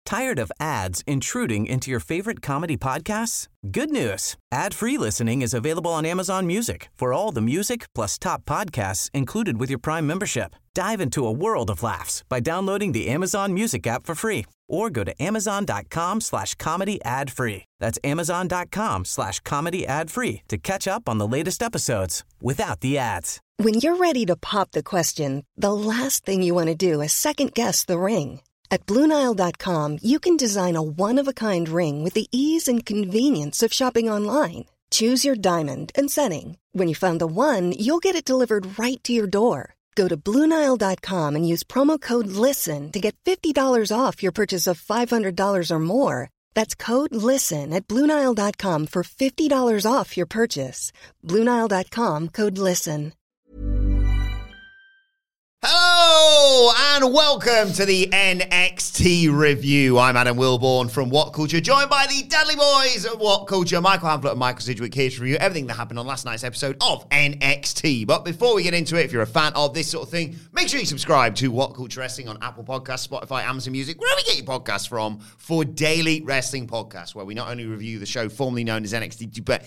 Tired of ads intruding into your favorite comedy podcasts? Good news. Ad-free listening is available on Amazon Music for all the music plus top podcasts included with your Prime membership. Dive into a world of laughs by downloading the Amazon Music app for free or go to amazon.com/comedy ad-free. That's amazon.com/comedy ad-free to catch up on the latest episodes without the ads. When you're ready to pop the question, the last thing you want to do is second-guess the ring. At BlueNile.com, you can design a one-of-a-kind ring with the ease and convenience of shopping online. Choose your diamond and setting. When you find the one, you'll get it delivered right to your door. Go to BlueNile.com and use promo code LISTEN to get $50 off your purchase of $500 or more. That's code LISTEN at BlueNile.com for $50 off your purchase. BlueNile.com, code LISTEN. Hello and welcome to the NXT review. I'm Adam Wilborn from What Culture, joined by the Dudley Boys of What Culture, Michael Hamflett and Michael Sidgwick, here to review everything that happened on last night's episode of NXT. But before we get into it, if you're a fan of this sort of thing, make sure you subscribe to What Culture Wrestling on Apple Podcasts, Spotify, Amazon Music, wherever you get your podcasts from, for daily wrestling podcasts, where we not only review the show formerly known as NXT, but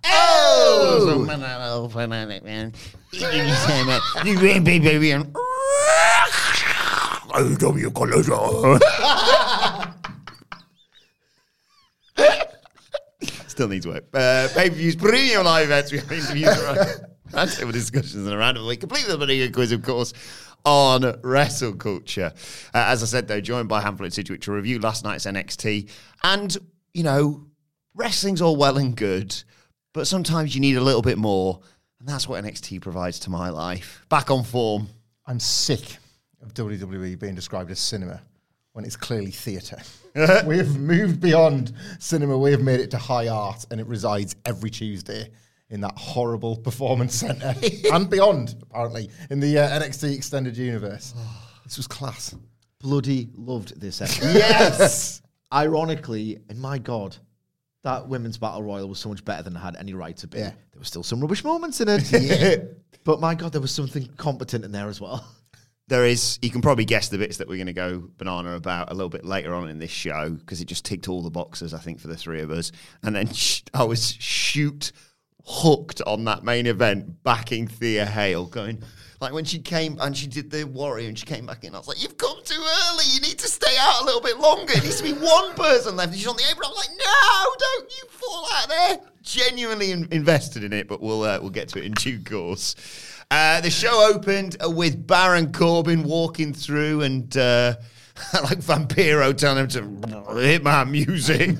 still needs work. Pay-per-views, premium live events, we have interviews, roundtable discussions, and a random week, complete with a video quiz, of course, on Wrestle Culture. As I said, though, joined by Hamflett and Sidgwick to review last night's NXT. And, you know, wrestling's all well and good, but sometimes you need a little bit more, and that's what NXT provides to my life. Back on form. I'm sick of WWE being described as cinema when it's clearly theatre. We have moved beyond cinema. We have made it to high art, and it resides every Tuesday in that horrible performance centre and beyond, apparently, in the NXT Extended Universe. This was class. Bloody loved this episode. Yes! Ironically, and my God, that Women's Battle Royal was so much better than it had any right to be. Yeah. There were still some rubbish moments in it. But my God, there was something competent in there as well. There is, you can probably guess the bits that we're going to go banana about a little bit later on in this show, because it just ticked all the boxes, I think, for the three of us. And then I was hooked on that main event, backing Thea Hale, going, like when she came and she did the Warrior and she came back in, I was like, you've come too early, you need to stay out a little bit longer. It needs to be one person left. And she's on the apron. I was like, no, don't you fall out there. Genuinely invested in it, but we'll get to it in due course. The show opened with Baron Corbin walking through and like Vampiro telling him to hit my music.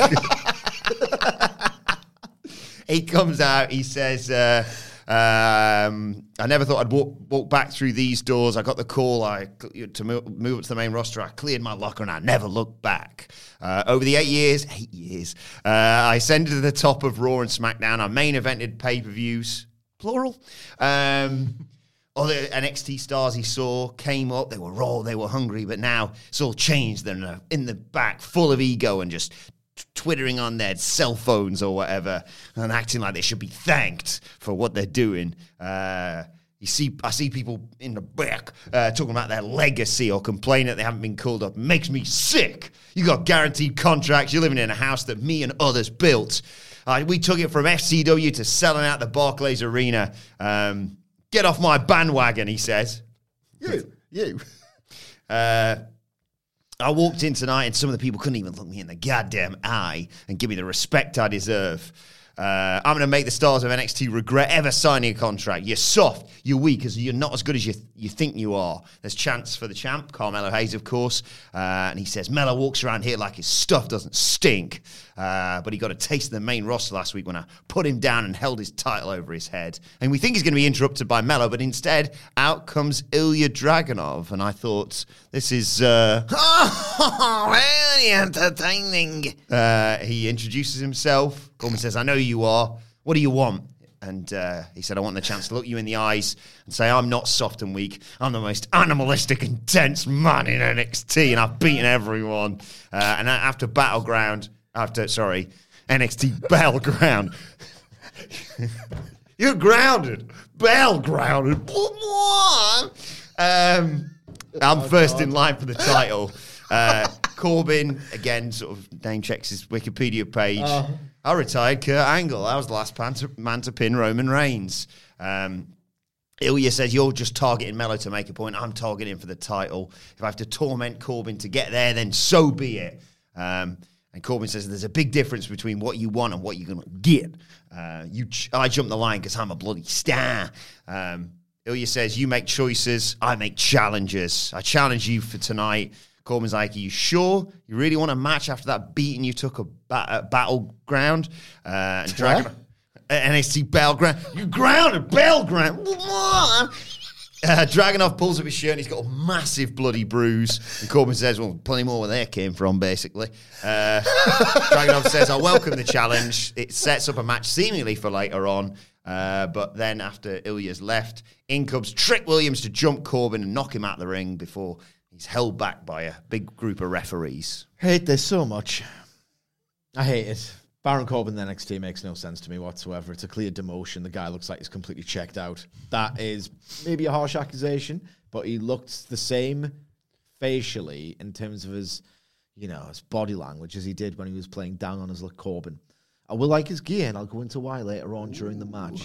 He comes out, he says, I never thought I'd walk back through these doors. I got the call to move up to the main roster. I cleared my locker and I never looked back. Over the 8 years, I ascended to the top of Raw and SmackDown. I main evented pay-per-views, plural. Other NXT stars he saw came up. They were raw, they were hungry, but now it's all changed. They're in the back, full of ego and just twittering on their cell phones or whatever and acting like they should be thanked for what they're doing. I see people in the back talking about their legacy or complaining that they haven't been called up. It makes me sick. You got guaranteed contracts. You're living in a house that me and others built. We took it from FCW to selling out the Barclays Arena. Get off my bandwagon, he says. You. I walked in tonight and some of the people couldn't even look me in the goddamn eye and give me the respect I deserve. I'm going to make the stars of NXT regret ever signing a contract. You're soft, you're weak, because you're not as good as you think you are. There's chance for the champ, Carmelo Hayes, of course. And he says, Melo walks around here like his stuff doesn't stink. But he got a taste of the main roster last week when I put him down and held his title over his head. And we think he's going to be interrupted by Melo, but instead, out comes Ilya Dragunov. And I thought, this is very entertaining. He introduces himself. Corbin says, I know who you are. What do you want? And he said, I want the chance to look you in the eyes and say, I'm not soft and weak. I'm the most animalistic, intense man in NXT, and I've beaten everyone. And after NXT Battleground. You're grounded. Battlegrounded. I'm first in line for the title. Corbin, again, sort of name checks his Wikipedia page. I retired Kurt Angle. I was the last man to pin Roman Reigns. Ilya says, you're just targeting Melo to make a point. I'm targeting for the title. If I have to torment Corbin to get there, then so be it. And Corbin says there's a big difference between what you want and what you're going to get. I jump the line because I'm a bloody star. Ilya says, you make choices, I make challenges. I challenge you for tonight. Corbin's like, are you sure? You really want a match after that beating you took at Battleground? And Dragunov... NXT Battleground. You grounded Battleground. Dragunov pulls up his shirt and he's got a massive bloody bruise. And Corbin says, well, plenty more where they came from, basically. Dragunov says, I welcome the challenge. It sets up a match seemingly for later on. But then after Ilya's left, in comes Trick Williams to jump Corbin and knock him out the ring before he's held back by a big group of referees. Hate this so much. I hate it. Baron Corbin in NXT makes no sense to me whatsoever. It's a clear demotion. The guy looks like he's completely checked out. That is maybe a harsh accusation, but he looked the same facially in terms of his, his body language as he did when he was playing down on his Corbin. I will like his gear, and I'll go into why later on during the match.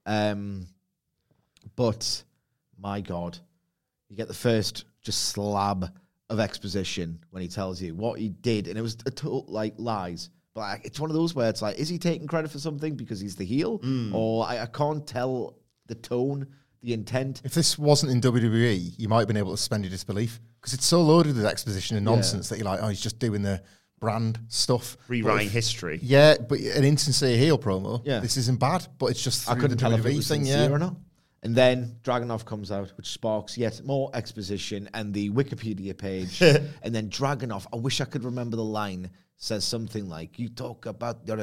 But, my God, you get the first just slab of exposition when he tells you what he did, and it was lies. But it's one of those where it's like, is he taking credit for something because he's the heel? Or I can't tell the tone, the intent. If this wasn't in WWE, you might have been able to suspend your disbelief because it's so loaded with exposition and nonsense that you're like, oh, he's just doing the brand stuff. Rewriting history. Yeah, but an insincere heel promo, this isn't bad, but it's just I couldn't tell if it was sincere or not. Mm. And then Dragunov comes out, which sparks yet more exposition and the Wikipedia page. And then Dragunov, I wish I could remember the line, says something like, you talk about your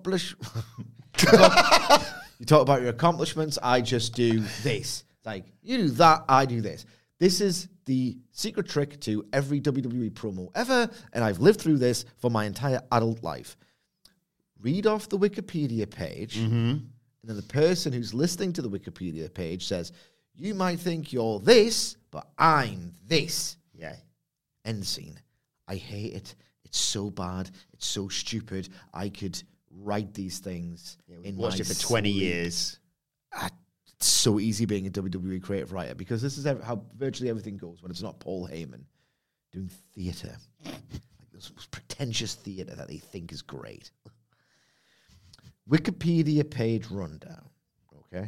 accomplishments, I just do this. Like, you do that, I do this. This is the secret trick to every WWE promo ever, and I've lived through this for my entire adult life. Read off the Wikipedia page, and then the person who's listening to the Wikipedia page says, you might think you're this, but I'm this. Yeah. End scene. I hate it. It's so bad. It's so stupid. I could write these things in watched it for 20 years. It's so easy being a WWE creative writer because this is how virtually everything goes when it's not Paul Heyman doing theatre. Like this pretentious theatre that they think is great. Wikipedia page rundown. Okay.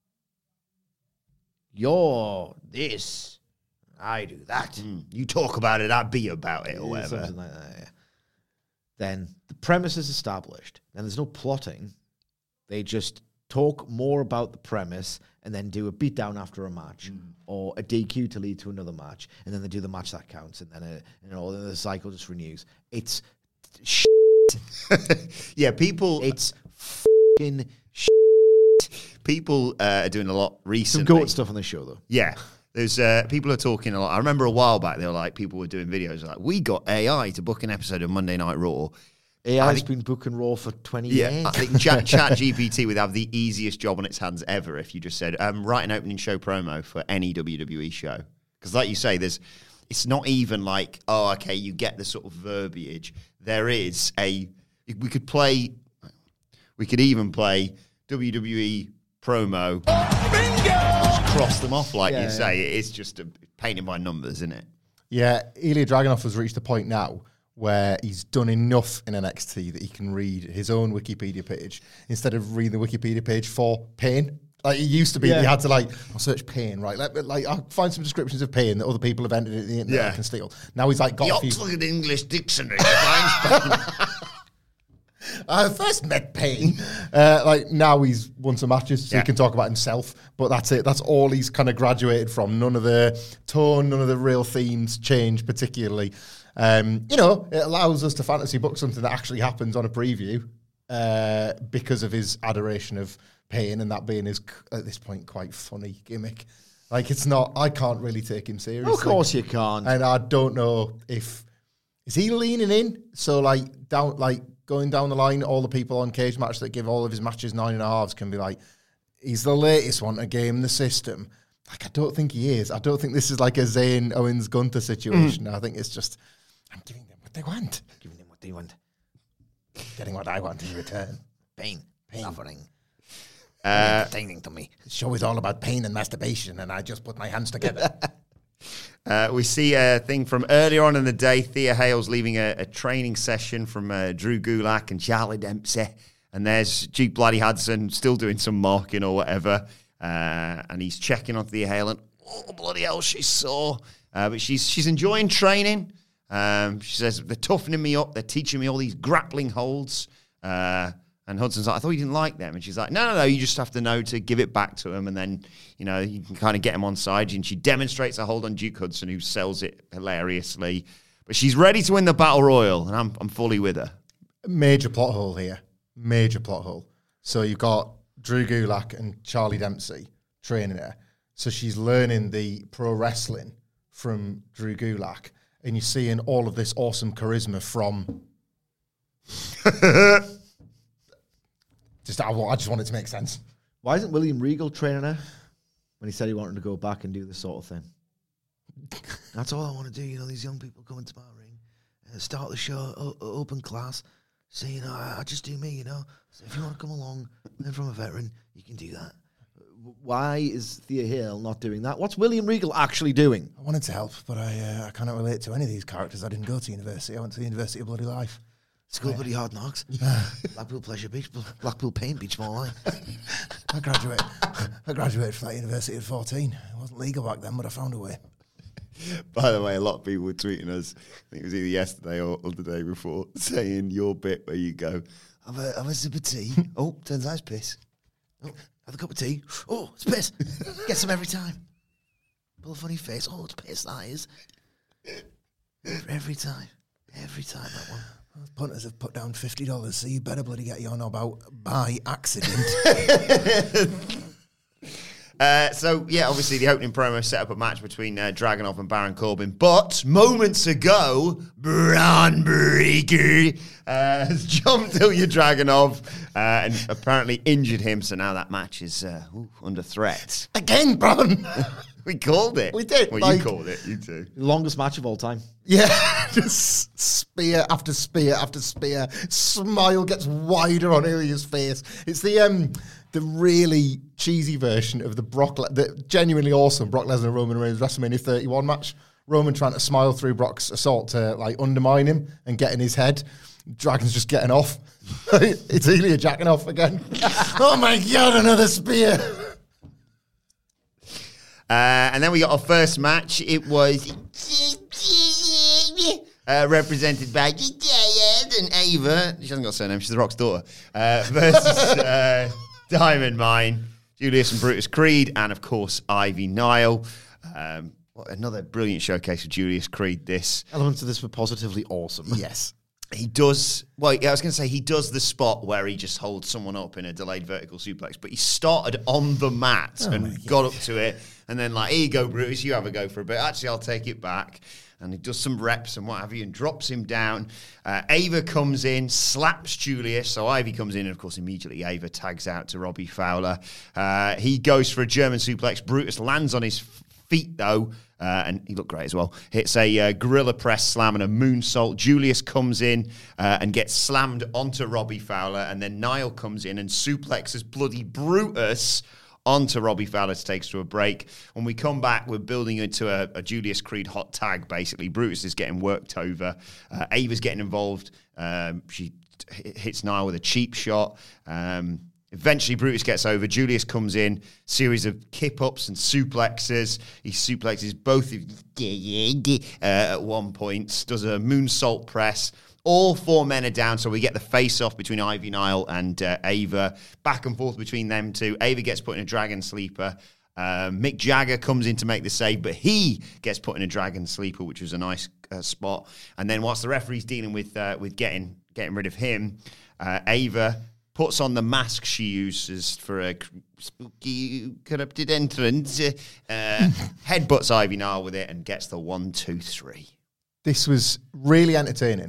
You're this. I do that. You talk about it, I be about it, or whatever. Something like that, yeah. Then the premise is established. And there's no plotting. They just talk more about the premise and then do a beatdown after a match or a DQ to lead to another match. And then they do the match that counts. And then the cycle just renews. It's shit. Yeah, people... It's fucking shit. People are doing a lot recently. Some goat stuff on the show, though. Yeah. There's people are talking a lot. I remember a while back, they were like, people were doing videos like, we got AI to book an episode of Monday Night Raw. AI's been booking Raw for 20 years. I think Chat GPT would have the easiest job on its hands ever if you just said, write an opening show promo for any WWE show. Because like you say, it's not even like, oh, okay, you get the sort of verbiage. There is we could even play WWE promo. Bingo! Cross them off, like you say. It's just painted by numbers, isn't it? Yeah, Ilya Dragunov has reached a point now where he's done enough in NXT that he can read his own Wikipedia page instead of reading the Wikipedia page for pain. Like it used to be, you had to I'll search pain, right? I'll find some descriptions of pain that other people have entered in the internet I can steal. Now he's got the Oxford English Dictionary defines pain. I first met pain. Now he's won some matches, so he can talk about himself. But that's it. That's all he's kind of graduated from. None of the tone, none of the real themes change particularly. It allows us to fantasy book something that actually happens on a preview because of his adoration of pain and that being his, at this point, quite funny gimmick. Like, it's not, I can't really take him seriously. Of course you can't. And I don't know is he leaning in? So, going down the line, all the people on Cage Match that give all of his matches 9.5s can be like, he's the latest one to game the system. Like, I don't think he is. I don't think this is like a Zayn Owens Gunther situation. I think it's just I'm giving them what they want. Giving them what they want. Getting what I want in return. Pain. Suffering. Entertaining to me. The show is all about pain and masturbation, and I just put my hands together. We see a thing from earlier on in the day. Thea Hale's leaving a training session from Drew Gulak and Charlie Dempsey. And there's Duke Bloody Hudson still doing some marking or whatever. And he's checking on Thea Hale and, oh, bloody hell, she's sore. But she's enjoying training. She says, they're toughening me up. They're teaching me all these grappling holds. And Hudson's like, I thought you didn't like them. And she's like, no, you just have to know to give it back to him. And then, you can kind of get him on side. And she demonstrates a hold on Duke Hudson, who sells it hilariously. But she's ready to win the Battle Royal. And I'm fully with her. Major plot hole here. Major plot hole. So you've got Drew Gulak and Charlie Dempsey training her. So she's learning the pro wrestling from Drew Gulak. And you're seeing all of this awesome charisma from... I just want it to make sense. Why isn't William Regal training her when he said he wanted to go back and do this sort of thing? That's all I want to do. These young people come into my ring, start the show, open class. So, I just do me, So if you want to come along, learn from a veteran, you can do that. Why is Thea Hale not doing that? What's William Regal actually doing? I wanted to help, but I cannot relate to any of these characters. I didn't go to university. I went to the University of Bloody Life. School Bloody Hard Knocks. Blackpool Pleasure Beach. Blackpool Paint Beach, more like. I graduated from that university at 14. It wasn't legal back then, but I found a way. By the way, a lot of people were tweeting us, I think it was either yesterday or the day before, saying your bit where you go, have a sip of tea. Oh, turns out it's piss. Oh, have a cup of tea. Oh, it's piss. Get some every time. Pull a funny face. Oh, it's piss, that is. Every time. Every time, that one. Punters have put down $50, so you better bloody get your knob out by accident. Obviously the opening promo set up a match between Dragunov and Baron Corbin, but moments ago, Braun Breaker has jumped Ilya Dragunov and apparently injured him, so now that match is under threat. Again, Braun! We called it. We did. Well, you called it, you too. Longest match of all time. Yeah, just spear after spear after spear. Smile gets wider on Ilya's face. It's the really cheesy version of the genuinely awesome Brock Lesnar Roman Reigns WrestleMania 31 match. Roman trying to smile through Brock's assault to undermine him and get in his head. Dragon's just getting off. It's Ilya jacking off again. Oh my God, another spear. And then we got our first match. It was represented by and Ava. She hasn't got a surname. She's The Rock's daughter. Versus Diamond Mine, Julius and Brutus Creed, and of course Ivy Nile. Another brilliant showcase of Julius Creed. This elements of this were positively awesome. Yes. He does, I was going to say, he does the spot where he just holds someone up in a delayed vertical suplex, but he started on the mat and got up to it, and then here you go, Brutus, you have a go for a bit. Actually, I'll take it back. And he does some reps and what have you and drops him down. Ava comes in, slaps Julius, so Ivy comes in, and of course, immediately Ava tags out to Robbie Fowler. He goes for a German suplex. Brutus lands on his feet, though, and he looked great as well. Hits a gorilla press slam and a moonsault. Julius comes in and gets slammed onto Robbie Fowler, and then Niall comes in and suplexes bloody Brutus onto Robbie Fowler to take us to a break. When we come back, we're building into a Julius Creed hot tag, basically. Brutus is getting worked over. Ava's getting involved. She hits Niall with a cheap shot. Eventually, Brutus gets over. Julius comes in, series of kip-ups and suplexes. He suplexes both at one point, does a moonsault press. All four men are down, so we get the face-off between Ivy Nile and Ava. Back and forth between them two. Ava gets put in a Dragon Sleeper. Mick Jagger comes in to make the save, but he gets put in a Dragon Sleeper, which was a nice spot. And then whilst the referee's dealing with getting rid of him, Ava puts on the mask she uses for a spooky, corrupted entrance, headbutts Ivy Nile with it, and gets the 1, 2, 3. This was really entertaining.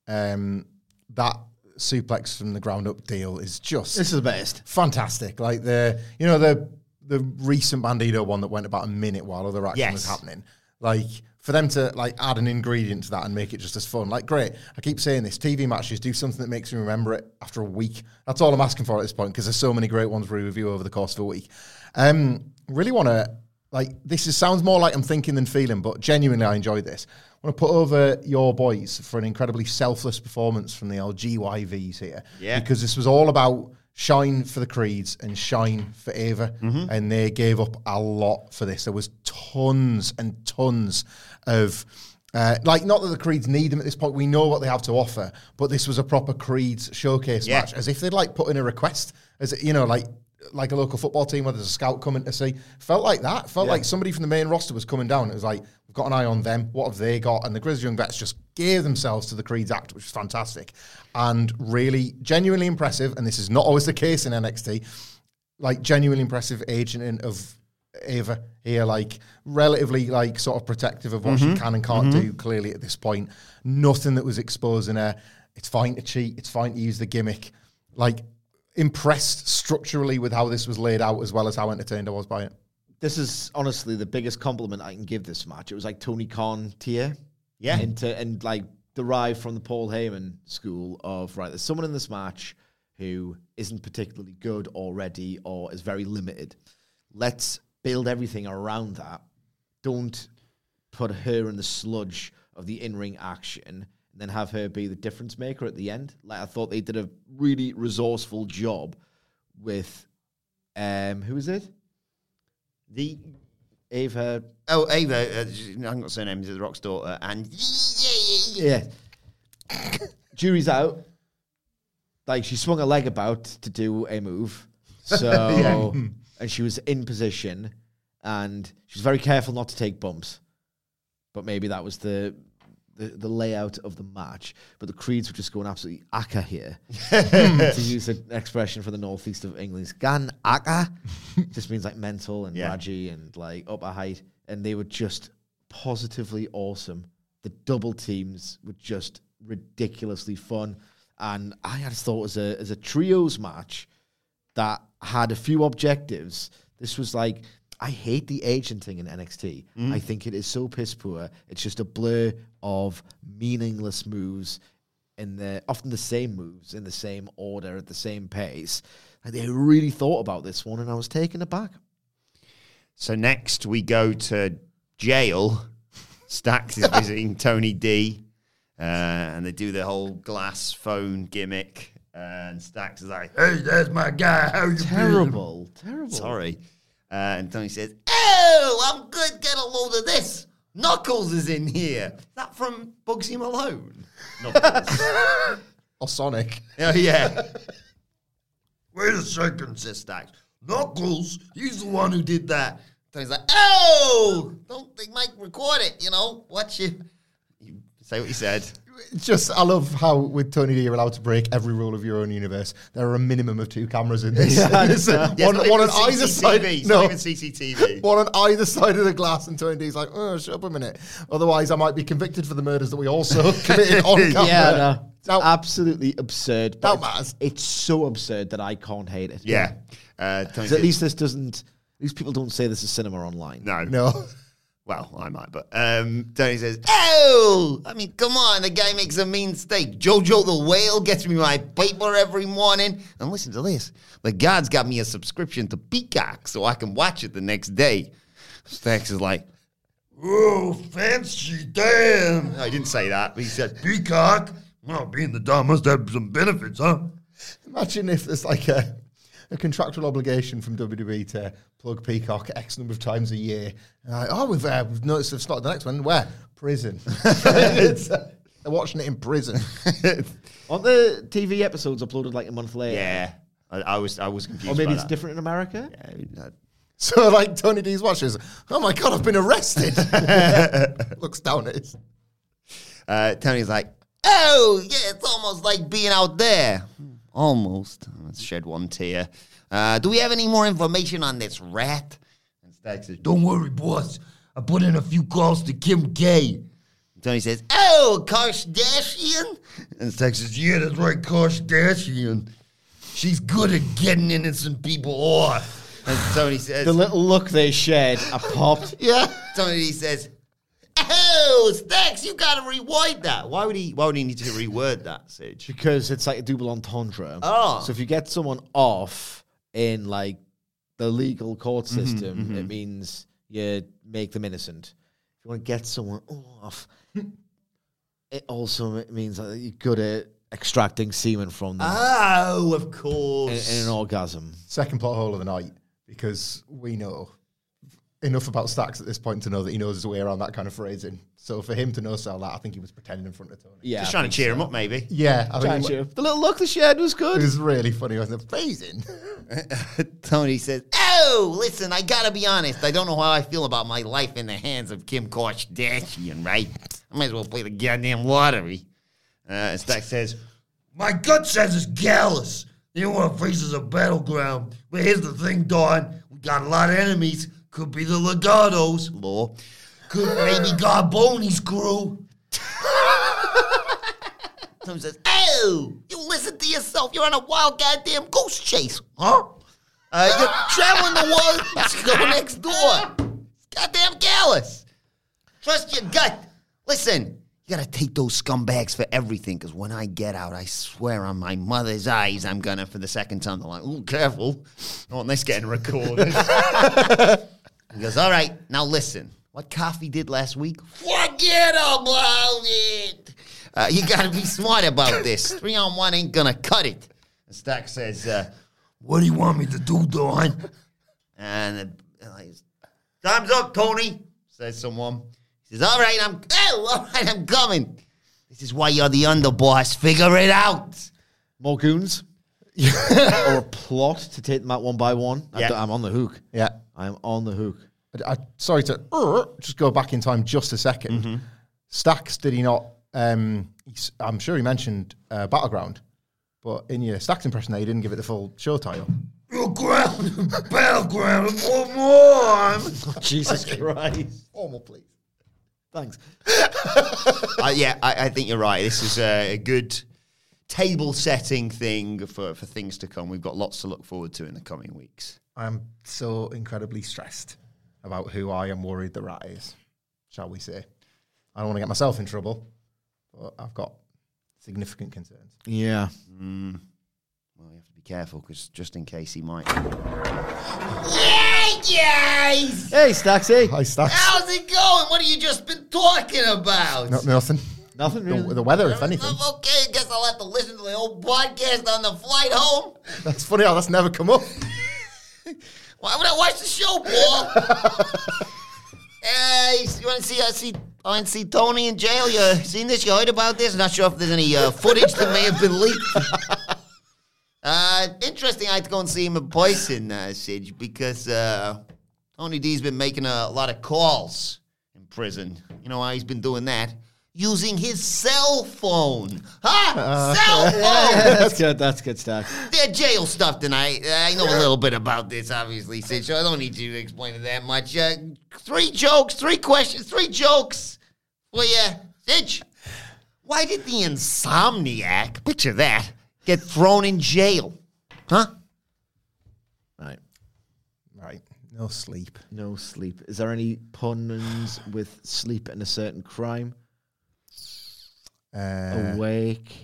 That suplex from the ground up deal is just... This is the best. Fantastic. Like the recent Bandito one that went about a minute while other action was happening. Like, for them to like add an ingredient to that and make it just as fun, like great. I keep saying this, TV matches, do something that makes me remember it after a week. That's all I'm asking for at this point, because there's so many great ones we review over the course of a week. Really want to, like, sounds more like I'm thinking than feeling, but genuinely I enjoyed this. I want to put over your boys for an incredibly selfless performance from the LGYVs here. Yeah. Because this was all about shine for the Creeds and shine for Ava. And they gave up a lot for this. There was tons and tons of, like, not that the Creeds need them at this point. We know what they have to offer, but this was a proper Creeds showcase match, as if they'd like put in a request, as you know, like a local football team where there's a scout coming to see. Felt like that. Felt like somebody from the main roster was coming down. It was like, we've got an eye on them. What have they got? And the Grizzly Young Vets just gave themselves to the Creeds act, which was fantastic. And really, genuinely impressive, and this is not always the case in NXT, like, genuinely impressive agenting of Ava here, like, relatively, like, sort of protective of what she can and can't do, clearly, at this point. Nothing that was exposing her. It's fine to cheat. It's fine to use the gimmick. Like, impressed structurally with how this was laid out, as well as how entertained I was by it. This is honestly the biggest compliment I can give this match. It was like Tony Khan tier. Yeah. And like derived from the Paul Heyman school of, right, there's someone in this match who isn't particularly good already or is very limited. Let's build everything around that. Don't put her in the sludge of the in-ring action and then have her be the difference maker at the end. Like, I thought they did a really resourceful job with, who is it? Ava. Oh, Ava. I haven't got surnames. The Rock's daughter. And yeah. Jury's out. Like, she swung her leg about to do a move. So, and she was in position, and she was very careful not to take bumps. But maybe that was the layout of the match. But the Creeds were just going absolutely akka here. To use an expression from the northeast of England. Gan akka just means like mental and ragy and like upper height. And they were just positively awesome. The double teams were just ridiculously fun. And I just thought as a trios match that had a few objectives, this was like, I hate the agenting in NXT. I think it is so piss poor. It's just a blur of meaningless moves, often the same moves in the same order at the same pace. And they really thought about this one, and I was taken aback. So next we go to jail. Stacks is visiting Tony D, and they do the whole glass phone gimmick. And Stacks is like, "Hey, there's my guy. How you Terrible. Sorry." And Tony says, "Oh, I'm good. Get a load of this. Knuckles is in here." Is that from Bugsy Malone? Knuckles. Or Sonic. Oh, yeah. Wait a second, says Stacks. Knuckles? He's the one who did that. Tony's like, "Oh, don't think Mike record it, Watch you say what you said." Just, I love how with Tony D, you're allowed to break every rule of your own universe. There are a minimum of 2 cameras in this. One on either side. Not even CCTV. One on either side of the glass, and Tony D's like, "Oh, shut up a minute. Otherwise, I might be convicted for the murders that we also committed on camera." Yeah, no. It's absolutely absurd. That matters. It's so absurd that I can't hate it. Yeah. At least people don't say this is cinema online. No. Well, I might, but Tony says, "Oh, I mean, come on, the guy makes a mean mistake. Jojo the Whale gets me my paper every morning. And listen to this. The God's got me a subscription to Peacock so I can watch it the next day." Stacks is like, "Oh, fancy, damn." No, he didn't say that, but he said, "Peacock? Well, being the dog must have some benefits, huh?" Imagine if there's like a contractual obligation from WWE to plug Peacock X number of times a year. We've noticed they've started the next one. Where? Prison. They're watching it in prison. Aren't the TV episodes uploaded like a month later? Yeah. I was confused. Or maybe by it's that. different in America? Yeah. So, like, Tony D's watches, "Oh my God, I've been arrested." Looks down at his. Tony's like, "Oh, yeah, it's almost like being out there." Almost. Let's shed one tear. "Do we have any more information on this rat?" And Stacks says, "Don't worry, boss. I put in a few calls to Kim K." Tony says, "Oh, Kardashian?" And Stacks says, "Yeah, that's right, Kardashian. She's good at getting innocent people off." And Tony says, The little look they shared, I popped. "Yeah." Tony says, Oh, Stacks, you gotta reword that. Why would he need to reword that, Sige? Because it's like a double entendre. Oh. So if you get someone off in like the legal court system, it means you make them innocent. If you want to get someone off, it also means that you're good at extracting semen from them Oh, of course. in an orgasm. Second plot hole of the night, because we know enough about Stacks at this point to know that he knows his way around that kind of phrasing. So for him to no-sell that, I think he was pretending in front of Tony. Yeah, Just trying to cheer him up, maybe. Yeah, I think The little look they shared was it good. was really funny, wasn't it? Phrasing. Tony says, "Oh, listen, I gotta be honest. I don't know how I feel about my life in the hands of Kim Kardashian, right? I might as well play the goddamn lottery." And Stack says, "My gut says it's Gallus. You want faces a battleground. But here's the thing, Dawn. We got a lot of enemies. Could be the Legatos. Law. Could maybe Garboni's crew." Tom says, "Oh, you listen to yourself. You're on a wild goddamn ghost chase, huh? You're traveling the world. Let's go next door. Goddamn Gallus. Trust your gut. Listen, you gotta take those scumbags for everything, because when I get out, I swear on my mother's eyes, I'm gonna, for the second time, they're like, ooh, careful. I want this getting recorded." He goes, "All right, now listen. What Coffee did last week? Forget about it. You got to be smart about this. 3-on-1 ain't going to cut it." And Stack says, "What do you want me to do, Dawn?" And "Time's up, Tony," says someone. He says, all right, I'm coming. This is why you're the underboss. Figure it out." More goons? Or a plot to take them out one by one? Yeah. I'm on the hook. Yeah. I'm on the hook. Sorry to just go back in time just a second. Stacks, did he not? I'm sure he mentioned Battleground, but in your Stacks impression there, he didn't give it the full show title. Battleground, one more. Jesus Christ. Formal, please. Thanks. I think you're right. This is a good table-setting thing for things to come. We've got lots to look forward to in the coming weeks. I'm so incredibly stressed about who I am worried the rat is, shall we say. I don't want to get myself in trouble, but I've got significant concerns. Yeah. Well, you have to be careful, because just in case he might. Yeah, guys! Hey, Staxy. Hi, Stacks. How's it going? What have you just been talking about? Nothing. Nothing really. The weather, if anything. Okay, I guess I'll have to listen to the old podcast on the flight home. That's funny how that's never come up. Why would I watch the show, Paul? You want to see Tony in jail? You seen this? You heard about this? Not sure if there's any footage that may have been leaked. Interesting. I had to go and see him in person, Sige, because Tony D's been making a lot of calls in prison. You know how he's been doing that? Using his cell phone. Cell phone! Yeah, that's good, Stack. They're jail stuff tonight. I know a little bit about this, obviously, Sid, so I don't need you to explain it that much. 3 jokes, 3 questions, 3 jokes for you. Sid, why did the insomniac, picture that, get thrown in jail? Huh? Right. No sleep. No sleep. Is there any puns with sleep and a certain crime? Awake.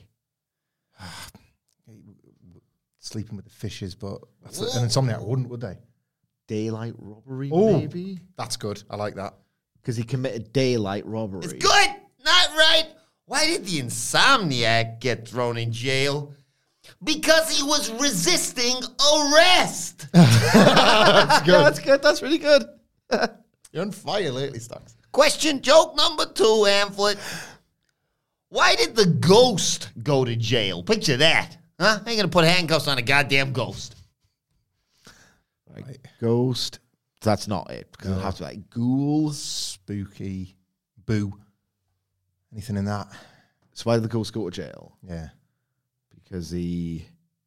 Sleeping with the fishes, but that's an insomniac wouldn't, would they? Daylight robbery, Oh, maybe? that's good. I like that. Because he committed daylight robbery. It's good, not right. Why did the insomniac get thrown in jail? Because he was resisting arrest. That's good. That's good. That's really good. You're on fire lately, Stacks. Question joke number 2, Amplet. Why did the ghost go to jail? Picture that. Huh? Ain't gonna put handcuffs on a goddamn ghost. Right. Ghost. That's not it. Because it'll have to be like ghoul. Spooky. Boo. Anything in that? So why did the ghost go to jail? Yeah. Because he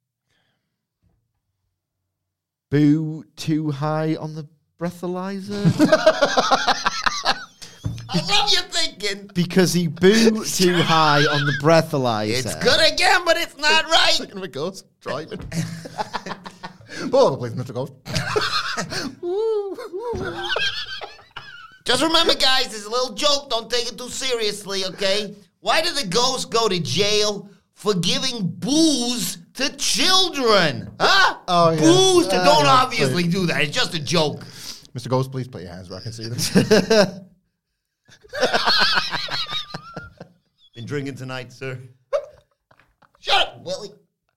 boo too high on the breathalyzer. I love your thinking. Because he boo too high on the breathalyzer. It's good again, but it's not right. Thinking of a ghost driving. Oh, the police Mr. Ghost. Just remember, guys, it's a little joke. Don't take it too seriously, okay? Why did the ghost go to jail for giving booze to children? Huh? Oh, yeah. Booze to don't Yeah, obviously do that. It's just a joke. Mr. Ghost, please put your hands where I can see them. Been drinking tonight, sir. Shut up, Willie.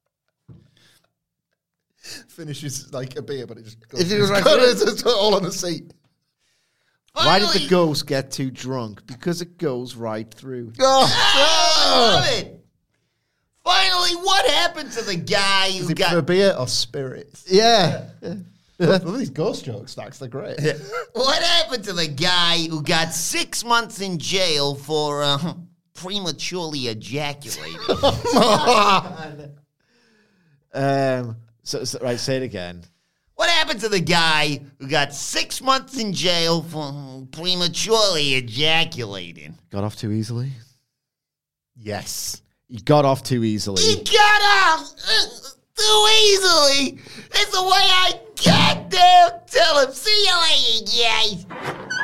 Finishes like a beer, but it just It goes right it's all on the seat. Why did the Finally- ghost get too drunk? Because it goes right through. I love it. Finally, what happened to the guy Is who it for got... beer or spirits? Yeah. Love these ghost jokes, Stacks. They're great. What happened to the guy who got 6 months in jail for prematurely ejaculating? Right, say it again. What happened to the guy who got 6 months in jail for prematurely ejaculating? Got off too easily? Yes. He got off too easily. He got off too easily. That's the way I goddamn tell him. See you later,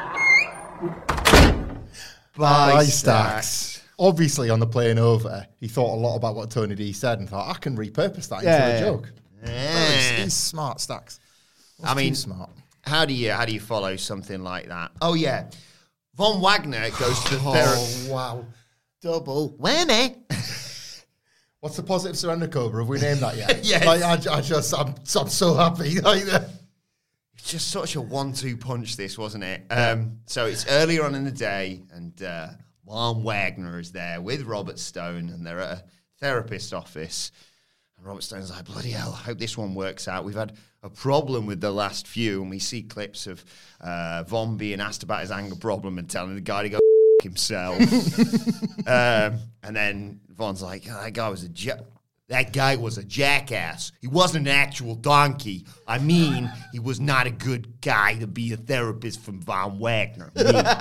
guys. Bye, Stacks. Obviously, on the plane over, he thought a lot about what Tony D said and thought, I can repurpose that into a joke. He's smart, Stacks. I mean, too smart. How do you follow something like that? Oh yeah, Von Wagner goes to the therapist. Oh, wow. Double whammy. What's the positive surrender cobra? Have we named that yet? Yes. I'm so happy. Like, It's just such a 1-2 punch, this, wasn't it? So it's earlier on in the day, and Von Wagner is there with Robert Stone, and they're at a therapist's office. And Robert Stone's like, bloody hell, I hope this one works out. We've had a problem with the last few, and we see clips of Von being asked about his anger problem and telling the guy to go himself. And then Von's like, oh, that guy was a jackass. He wasn't an actual donkey. I mean, he was not a good guy to be a therapist from Von Wagner.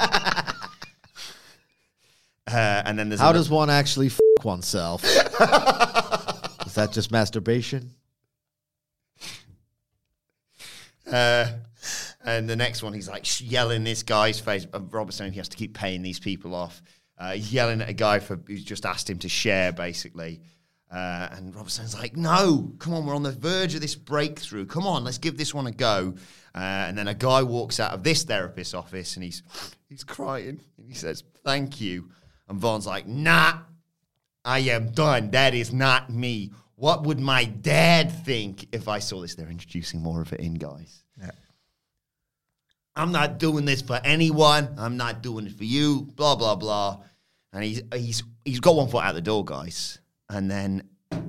And then there's How does one actually f*** oneself? Is that just masturbation? And the next one, he's like yelling in this guy's face. Robert Stone, he has to keep paying these people off. He's yelling at a guy who's just asked him to share, basically. And Robert Stone's like, no, come on, we're on the verge of this breakthrough. Come on, let's give this one a go. And then a guy walks out of this therapist's office, and he's crying. And he says, thank you. And Von's like, nah, I am done. That is not me. What would my dad think if I saw this? They're introducing more of it in, guys. Yeah. I'm not doing this for anyone. I'm not doing it for you. Blah, blah, blah. And he's got one foot out the door, guys. And then,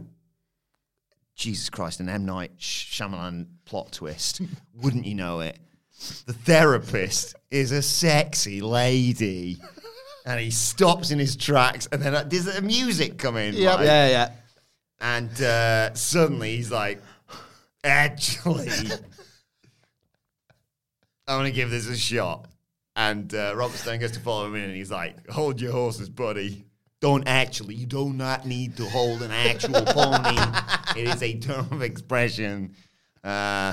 Jesus Christ, an M. Night Shyamalan plot twist. Wouldn't you know it? The therapist is a sexy lady. And he stops in his tracks. And then there's a music come in. Yeah, like, yeah. And suddenly he's like, actually, I'm going to give this a shot. And Robert Stone goes to follow him in, and he's like, hold your horses, buddy. You do not need to hold an actual pony. It is a term of expression. There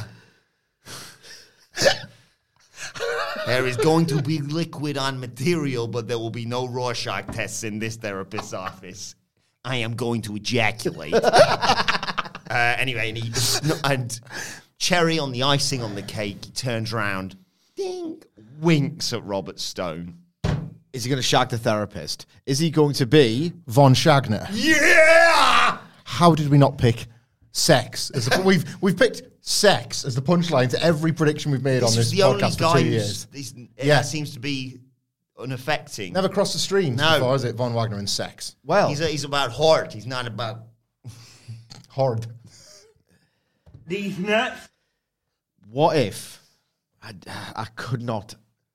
is going to be liquid on material, but there will be no Rorschach tests in this therapist's office. I am going to ejaculate. Anyway, and cherry on the icing on the cake, he turns around, ding, winks at Robert Stone. Is he going to shock the therapist? Is he going to be... Von Schagner. Yeah! How did we not pick sex? We've picked sex as the punchline to every prediction we've made on this podcast for 2 years. Seems to be unaffecting. Never crossed the streams before, is it? Von Wagner and sex. Well... He's about heart. He's not about... Hard. These nuts. What if I could not,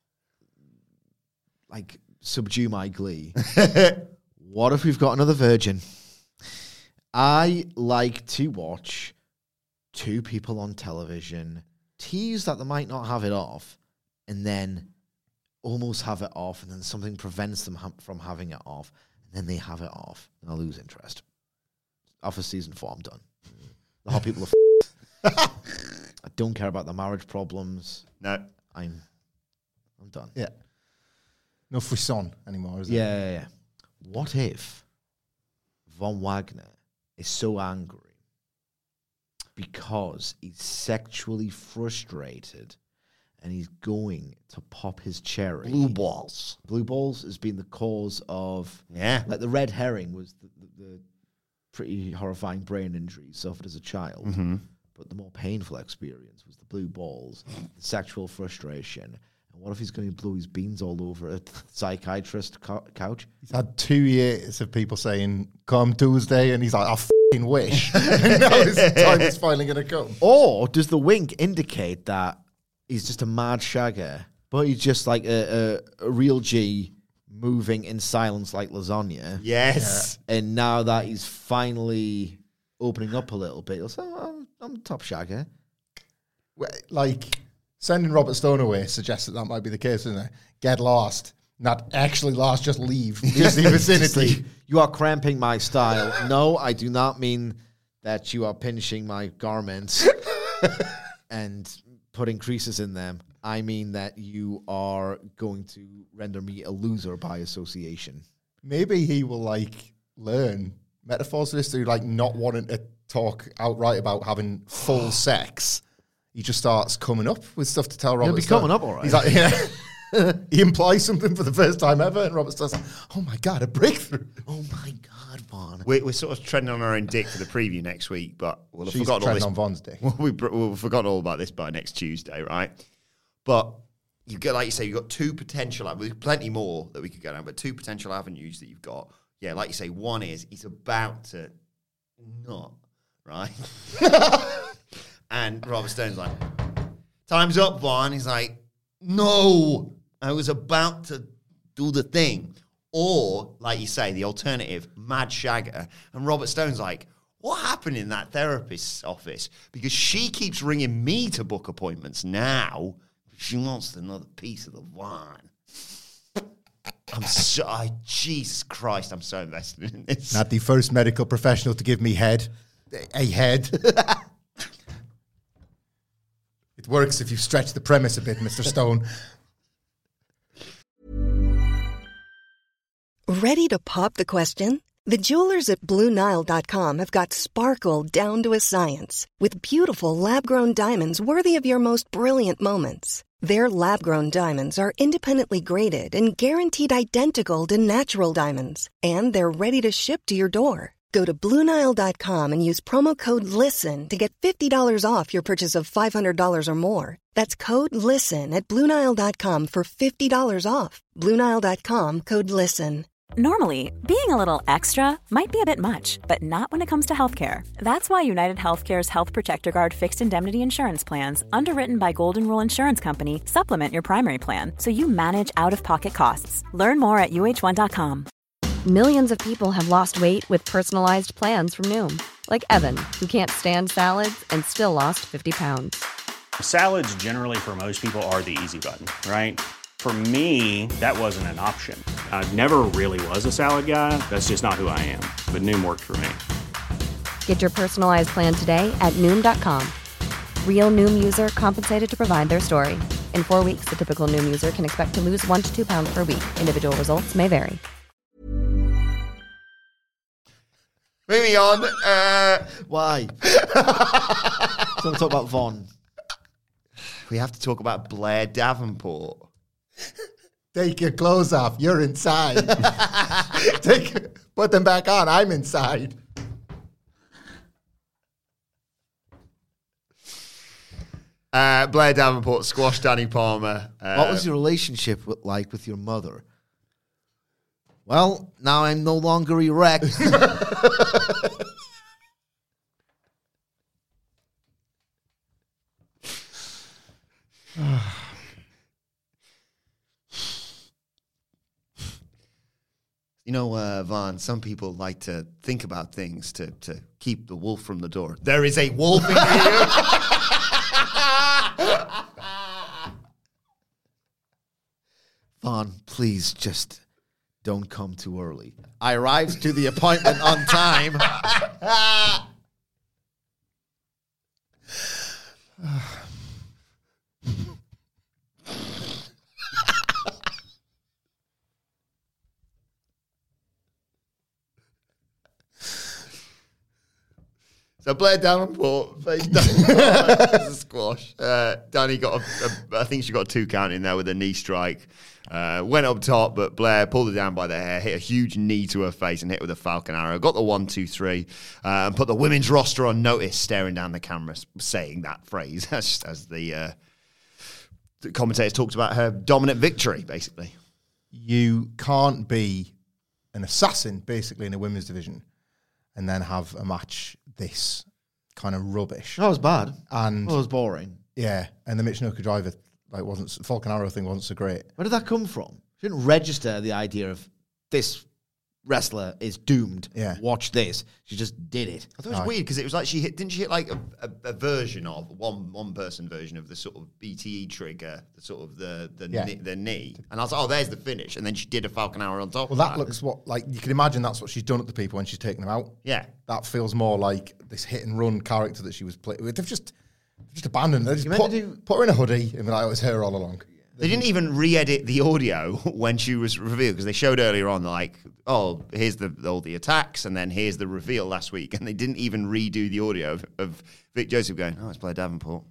subdue my glee? What if we've got another virgin? I like to watch two people on television tease that they might not have it off, and then almost have it off, and then something prevents them from having it off, and then they have it off, and I lose interest. After season 4, I'm done. The hot people are I don't care about the marriage problems. No. I'm done. Yeah. No frisson anymore, is it? Yeah. What if Von Wagner is so angry because he's sexually frustrated and he's going to pop his cherry? Blue balls. Blue balls has been the cause of... Yeah. Like the red herring was the pretty horrifying brain injury he suffered as a child. Mm-hmm. But the more painful experience was the blue balls, the sexual frustration. And what if he's going to blow his beans all over a psychiatrist couch? He's had 2 years of people saying, come Tuesday, and he's like, I f***ing wish. And now his time is finally going to come. Or does the wink indicate that he's just a mad shagger, but he's just like a real G moving in silence like lasagna? Yes. And now that he's finally opening up a little bit, he'll say, I'm top shagger. Like, sending Robert Stone away suggests that might be the case, isn't it? Get lost. Not actually lost, just leave. Leave the vicinity. You are cramping my style. No, I do not mean that you are pinching my garments and putting creases in them. I mean that you are going to render me a loser by association. Maybe he will, like, learn metaphors for this through, like, not wanting to talk outright about having full sex. He just starts coming up with stuff to tell Robert He'll be Stone. coming up all right. He's like, yeah. He implies something for the first time ever, and Robert Stone's like, oh my God, a breakthrough. Oh my God, Vaughn. We're sort of treading on our own dick for the preview next week, but we'll have She's forgotten all treading this. on Von's dick. We'll forgotten all about this by next Tuesday, right? But you get, like you say, you've got two potential, there's plenty more that we could go down, but two potential avenues that you've got. Yeah, like you say, one is he's about to not, right? And Robert Stone's like, time's up, Vaughn. He's like, no, I was about to do the thing. Or, like you say, the alternative, mad shagger. And Robert Stone's like, what happened in that therapist's office? Because she keeps ringing me to book appointments now. She wants another piece of the wine. Jesus Christ, I'm so invested in this. Not the first medical professional to give me head. A head. It works if you stretch the premise a bit, Mr. Stone. Ready to pop the question? The jewelers at BlueNile.com have got sparkle down to a science with beautiful lab-grown diamonds worthy of your most brilliant moments. Their lab-grown diamonds are independently graded and guaranteed identical to natural diamonds, and they're ready to ship to your door. Go to BlueNile.com and use promo code LISTEN to get $50 off your purchase of $500 or more. That's code LISTEN at BlueNile.com for $50 off. BlueNile.com, code LISTEN. Normally, being a little extra might be a bit much, but not when it comes to healthcare. That's why United Healthcare's Health Protector Guard fixed indemnity insurance plans, underwritten by Golden Rule Insurance Company, supplement your primary plan so you manage out-of-pocket costs. Learn more at UH1.com. Millions of people have lost weight with personalized plans from Noom. Like Evan, who can't stand salads and still lost 50 pounds. Salads generally for most people are the easy button, right? For me, that wasn't an option. I never really was a salad guy. That's just not who I am. But Noom worked for me. Get your personalized plan today at Noom.com. Real Noom user compensated to provide their story. In 4 weeks, the typical Noom user can expect to lose 1 to 2 pounds per week. Individual results may vary. Moving on. Why? So talk about Von. We have to talk about Blair Davenport. Take your clothes off. You're inside. Put them back on. I'm inside. Blair Davenport squashed Danny Palmer. What was your relationship like with your mother? Well, now I'm no longer erect. You know, Vaughn, some people like to think about things to keep the wolf from the door. There is a wolf in here. Vaughn, please just don't come too early. I arrived to the appointment on time. So Blair Davenport faced a squash. Danny got I think she got a 2 count in there with a knee strike. Went up top, but Blair pulled her down by the hair, hit a huge knee to her face and hit with a Falcon Arrow. Got the 1, 2, 3, and put the women's roster on notice, staring down the camera, saying that phrase as the commentators talked about her dominant victory, basically. You can't be an assassin, basically, in a women's division and then have a match this kind of rubbish. That was bad. And it was boring. Yeah, and the Michinoku driver Falcon Arrow thing wasn't so great. Where did that come from? She didn't register the idea of this wrestler is doomed. Yeah. Watch this. She just did it. I thought it was weird because it was like didn't she hit like a version of one person version of the sort of BTE trigger, the sort of the knee, and I was like, oh, there's the finish, and then she did a Falcon Arrow on top. Well, that looks you can imagine that's what she's done at the people when she's taken them out. Yeah, that feels more like this hit and run character that she was playing with. They've just abandoned her. They just put her in a hoodie and be like, it was her all along. They didn't even re-edit the audio when she was revealed because they showed earlier on like, oh, here's all the attacks and then here's the reveal last week, and they didn't even redo the audio of Vic Joseph going, oh, it's Blair Davenport.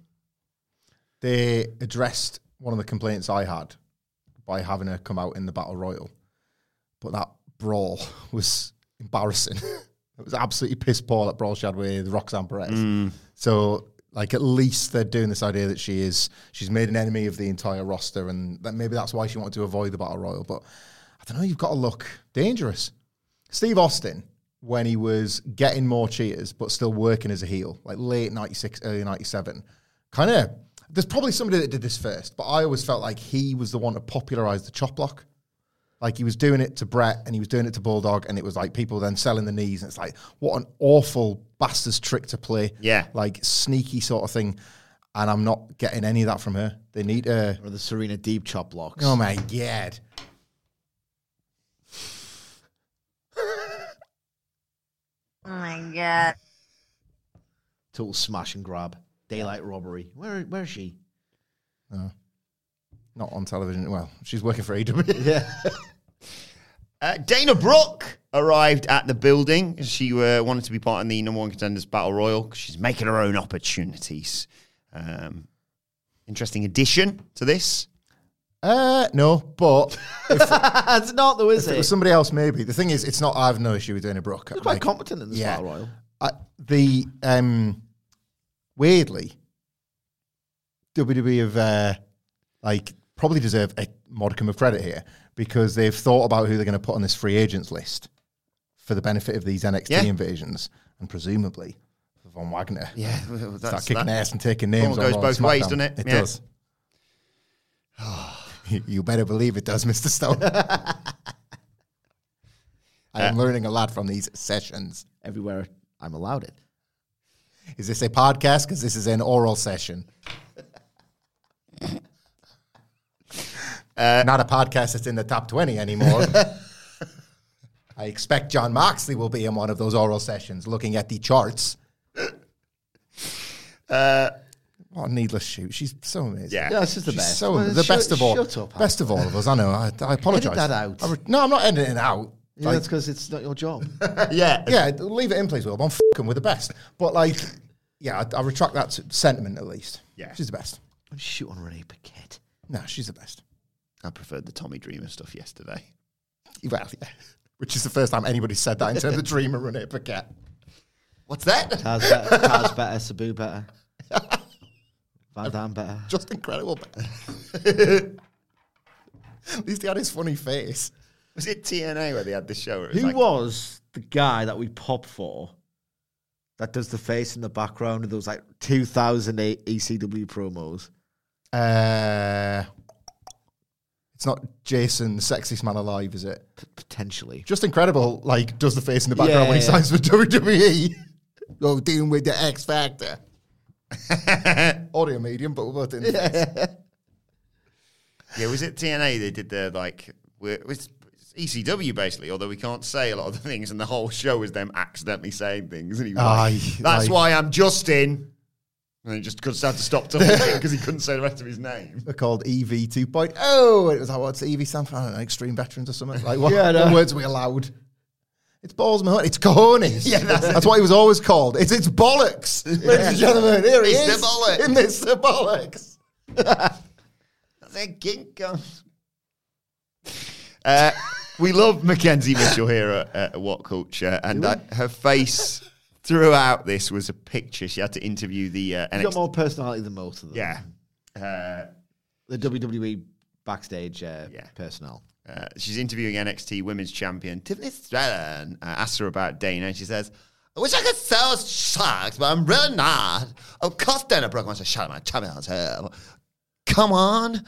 They addressed one of the complaints I had by having her come out in the Battle Royal, but that brawl was embarrassing. It was absolutely piss poor, that brawl she had with Roxanne Perez. So, like, at least they're doing this idea that she's made an enemy of the entire roster, and that maybe that's why she wanted to avoid the Battle Royal. But I don't know, you've got to look dangerous. Steve Austin, when he was getting more cheaters but still working as a heel, like late 96, early 97, there's probably somebody that did this first, but I always felt like he was the one to popularize the chop block. Like, he was doing it to Brett and he was doing it to Bulldog, and it was like people then selling the knees, and it's like, what an awful bastard's trick to play. Yeah. Like, sneaky sort of thing. And I'm not getting any of that from her. They need her. Or the Serena Deeb chop blocks. Oh my God. Oh my God. Total smash and grab. Daylight robbery. Where is she? No. Not on television. Well, she's working for AW. Yeah. Dana Brooke arrived at the building. She wanted to be part of the number 1 contenders battle royal because she's making her own opportunities. Interesting addition to this. No, but it's not though, is if it? it was somebody else, maybe. The thing is, it's not. I have no issue with Dana Brooke. She's quite competent in this battle royal. Weirdly, WWE have probably deserve a modicum of credit here because they've thought about who they're going to put on this free agents list for the benefit of these NXT invasions, and presumably Von Wagner. Yeah, start kicking ass and taking names. It goes both ways, doesn't it? It does. You better believe it does, Mr. Stone. I am learning a lot from these sessions. Everywhere I'm allowed it. Is this a podcast? Because this is an oral session. Not a podcast that's in the top 20 anymore. I expect John Moxley will be in one of those oral sessions looking at the charts. What a needless shoot. She's so amazing. Yeah, she's the best. So the best of all. Shut up. Best of all of us. I know. I apologise. Edit that out. No, I'm not editing it out. Yeah, that's because it's not your job. Yeah, leave it in, please, Will. I'm f***ing with the best. But, I retract that sentiment at least. Yeah. She's the best. Shoot on Renee Paquette. No, she's the best. I preferred the Tommy Dreamer stuff yesterday. Well, yeah. Which is the first time anybody said that in terms of Dreamer Renee Paquette. What's that? Taz better, Sabu better. Van Damme better. Just incredible better. At least he had his funny face. Was it TNA where they had this show? Who was the guy that we popped for that does the face in the background of those 2008 ECW promos? It's not Jason, the sexiest man alive, is it? Potentially. Just incredible, does the face in the background when he signs for WWE. Go dealing with the X Factor. Audio medium, but we're both in the face. Yeah, was it TNA? They did it was ECW basically, although we can't say a lot of the things, and the whole show was them accidentally saying things. And he was that's why I'm Justin. And he just had to stop talking because he couldn't say the rest of his name. They're called EV 2.0. It was what's the EV stand for? I don't know, Extreme Veterans or something. What words are we allowed? It's balls Mahoney. It's cojones. Yeah, that's what he was always called. It's bollocks. Ladies and gentlemen, here he is. Mr. Bollocks. Mr. Bollocks. That's a ginkgo. We love Mackenzie Mitchell here at What Culture, and her face throughout this was a picture. She had to interview the NXT. She's got more personality than most of them. Yeah. The WWE backstage personnel. She's interviewing NXT Women's Champion Tiffany Stratton. Asks her about Dana, and she says, I wish I could sell sharks, but I'm really not. Of course Dana Brooke wants to shut my champion's head. Come on.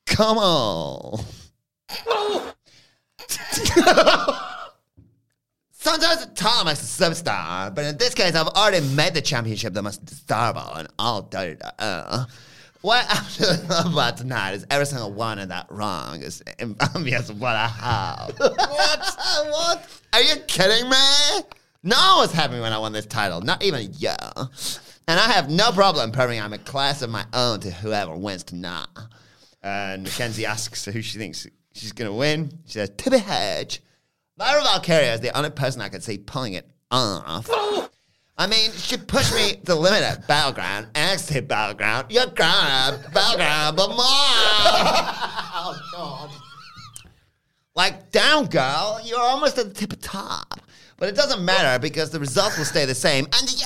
Sometimes the title makes a superstar, but in this case, I've already made the championship the most desirable and all dirty. What I love about tonight is every single one of that wrong is envious of what I have. What? Are you kidding me? No one was happy when I won this title, not even you. And I have no problem proving I'm a class of my own to whoever wins tonight. And Mackenzie asks who she thinks she's going to win. She says, Tibby Hedge. Lyra Valkyria is the only person I could see pulling it off. I mean, she pushed me to the limit at Battleground, NXT Battleground. You're ground at Battleground, but more. Oh, God. Like, down, girl. You're almost at the tip of top. But it doesn't matter because the results will stay the same. And still,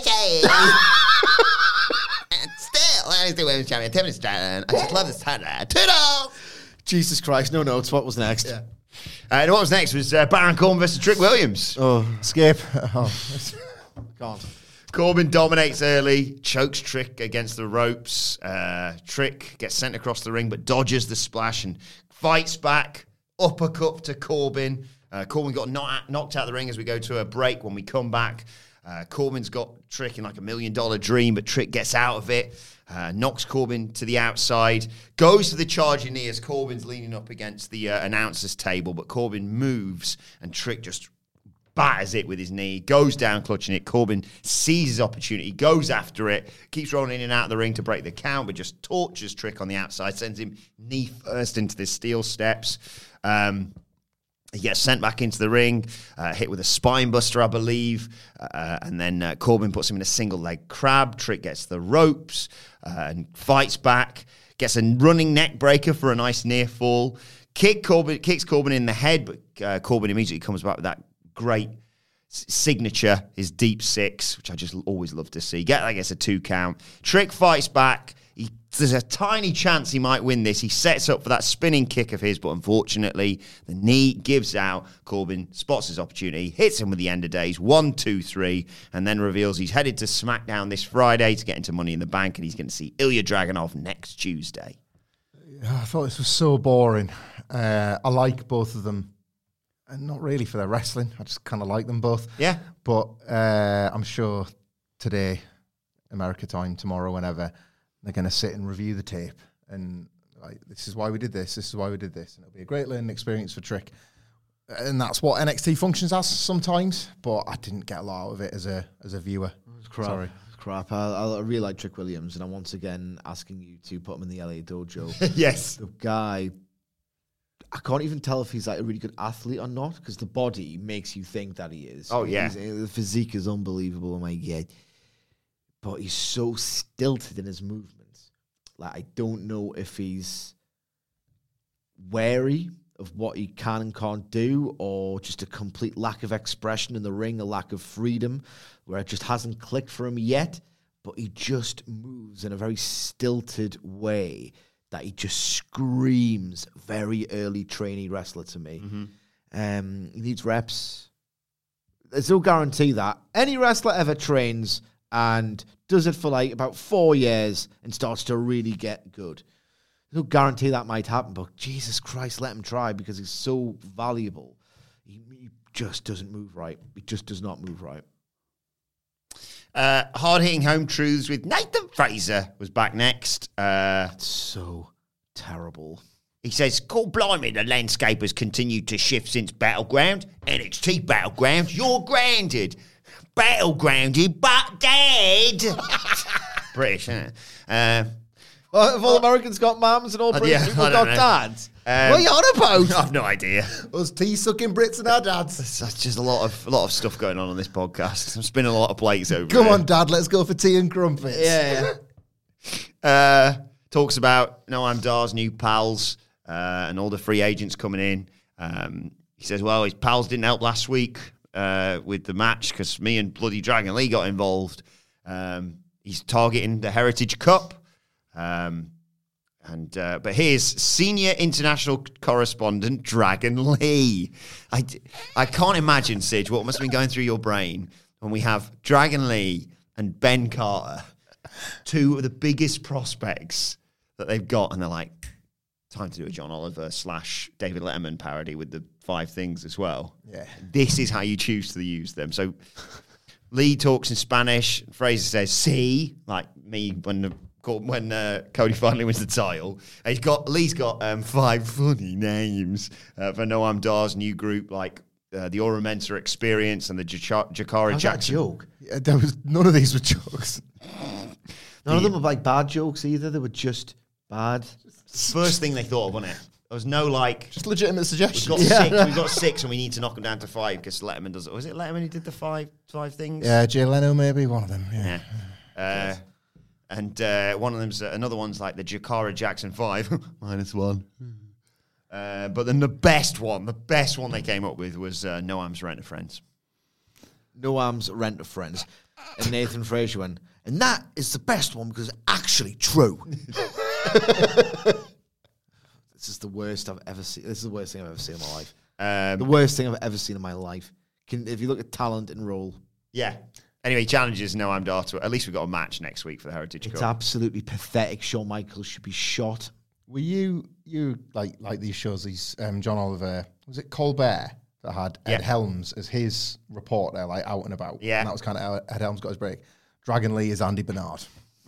NXT Women's Champion, Tiffany Stratton. I just love this title. Toodles! Jesus Christ, no notes. What was next? Yeah. And what was next was Baron Corbin versus Trick Williams. Oh, skip. Oh. God. Corbin dominates early, chokes Trick against the ropes. Trick gets sent across the ring, but dodges the splash and fights back. Uppercut to Corbin. Corbin got knocked out of the ring as we go to a break. When we come back, Corbin's got Trick in like $1 million dream, but Trick gets out of it. Knocks Corbin to the outside, goes for the charging knee as Corbin's leaning up against the announcer's table, but Corbin moves and Trick just batters it with his knee, goes down clutching it. Corbin sees his opportunity, goes after it, keeps rolling in and out of the ring to break the count, but just tortures Trick on the outside, sends him knee first into the steel steps. He gets sent back into the ring, hit with a spine buster, I believe, and then Corbin puts him in a single leg crab. Trick gets the ropes and fights back, gets a running neck breaker for a nice near fall. Kicks Corbin in the head, but Corbin immediately comes back with that great signature, his deep six, which I just always love to see. I guess a 2 count. Trick fights back. There's a tiny chance he might win this. He sets up for that spinning kick of his, but unfortunately, the knee gives out. Corbin spots his opportunity, hits him with the end of days, 1, 2, 3, and then reveals he's headed to SmackDown this Friday to get into Money in the Bank, and he's going to see Ilya Dragunov next Tuesday. I thought this was so boring. I like both of them. And not really for their wrestling. I just kind of like them both. Yeah. But I'm sure today, America time, tomorrow, whenever, they're going to sit and review the tape. And like, this is why we did this. This is why we did this. And it'll be a great learning experience for Trick. And that's what NXT functions as sometimes. But I didn't get a lot out of it as a viewer. Crap. Sorry. Crap. I really like Trick Williams. And I'm once again asking you to put him in the LA Dojo. Yes. The guy... I can't even tell if he's like a really good athlete or not because the body makes you think that he is. Oh, yeah. The physique is unbelievable. Oh, my God. But he's so stilted in his movements. Like, I don't know if he's wary of what he can and can't do or just a complete lack of expression in the ring, a lack of freedom where it just hasn't clicked for him yet. But he just moves in a very stilted way that he just screams very early trainee wrestler to me. Mm-hmm. He needs reps. There's no guarantee that any wrestler ever trains and does it for like about 4 years and starts to really get good. There's no guarantee that might happen, but Jesus Christ, let him try because he's so valuable. He just doesn't move right. He just does not move right. Hard-hitting home truths with Nathan Fraser was back next. That's so terrible. He says, "God blimey, the landscape has continued to shift since Battleground. NXT Battleground, you're grounded. Battlegrounded, but dead." British, isn't it? Have all Americans got mums and all British people got dads? What are you on about? I have no idea. Us tea-sucking Brits and our dads. That's just a lot of stuff going on this podcast. I'm spinning a lot of plates over Come here. on, Dad, let's go for tea and crumpets. Yeah. Talks about Noam Dar's new pals and all the free agents coming in. He says, well, his pals didn't help last week with the match because me and bloody Dragon Lee got involved. He's targeting the Heritage Cup. But here's senior international correspondent Dragon Lee. I can't imagine, Sidge, what must have been going through your brain when we have Dragon Lee and Ben Carter, two of the biggest prospects that they've got, and they're like, time to do a John Oliver / David Letterman parody with the 5 things as well. Yeah. This is how you choose to use them. So Lee talks in Spanish. Fraser says, "Sí," like me when Cody finally wins the title. And Lee's got 5 funny names for Noam Dar's new group, like the Aura Mensa Experience and the Jakara How's Jackson. that a joke? Yeah, none of these were jokes. None of them were like bad jokes either. They were just bad. First thing they thought of, wasn't it? There was no like... Just legitimate suggestions. We've got 6 and we need to knock them down to 5 because Letterman does it. Was it Letterman who did the five things? Yeah, Jay Leno maybe, one of them. Yeah. And one of them's another one's like the Jakara Jackson 5 -1. But then the best one they came up with was Noam's Rent a Friends. Noam's Rent a Friends. And Nathan Fraser went, and that is the best one because it's actually true. This is the worst I've ever seen. This is the worst thing I've ever seen in my life. The worst thing I've ever seen in my life. If you look at talent and role. Yeah. Anyway, challenges Noam Dar to... At least we've got a match next week for the Heritage Cup. It's absolutely pathetic. Shawn Michaels should be shot. Were you like these shows, these John Oliver, was it Colbert that had Ed Helms as his reporter, like out and about? Yeah. And that was kind of how Ed Helms got his break. Dragon Lee is Andy Bernard.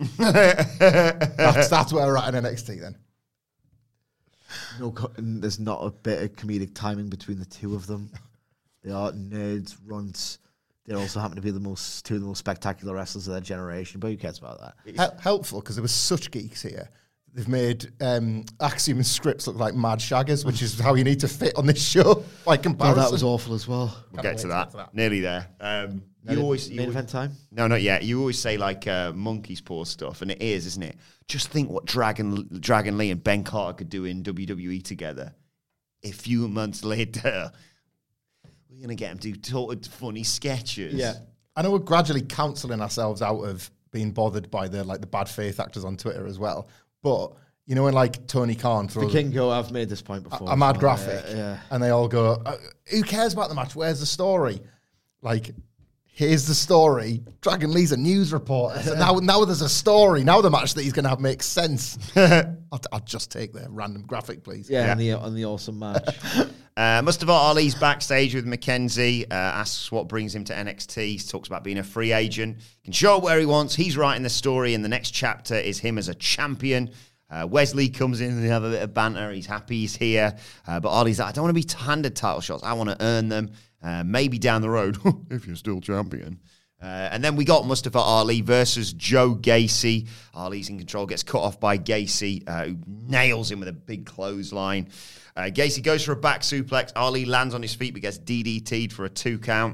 that's where we're at in NXT then. No, there's not a bit of comedic timing between the two of them. They are nerds, runts. They also happen to be two of the most spectacular wrestlers of their generation. But who cares about that? Helpful, because there were such geeks here. They've made Axiom and Scripts look like mad shaggers, which is how you need to fit on this show by comparison. Oh, that was awful as well. We'll get to that. Nearly there. Main event time? No, not yet. You always say like monkey's paw stuff, and it is, isn't it? Just think what Dragon Lee and Ben Carter could do in WWE together. A few months later, we're going to get them to do funny sketches. Yeah. I know we're gradually counselling ourselves out of being bothered by the bad faith actors on Twitter as well. But, you know, when like Tony Khan throws... The King go, I've made this point before. A mad graphic. Yeah. And they all go, who cares about the match? Where's the story? Like, here's the story. Dragon Lee's a news reporter. So now there's a story. Now the match that he's going to have makes sense. I'll just take the random graphic, please. Yeah. On the awesome match. Mustafa Ali's backstage with Mackenzie, asks what brings him to NXT. He talks about being a free agent. He can show up where he wants. He's writing the story, and the next chapter is him as a champion. Wesley comes in and they have a bit of banter. He's happy he's here. But Ali's like, I don't want to be handed title shots. I want to earn them. Maybe down the road, if you're still champion. And then we got Mustafa Ali versus Joe Gacy. Ali's in control, gets cut off by Gacy, who nails him with a big clothesline. Gacy goes for a back suplex. Ali lands on his feet but gets DDT'd for a 2 count.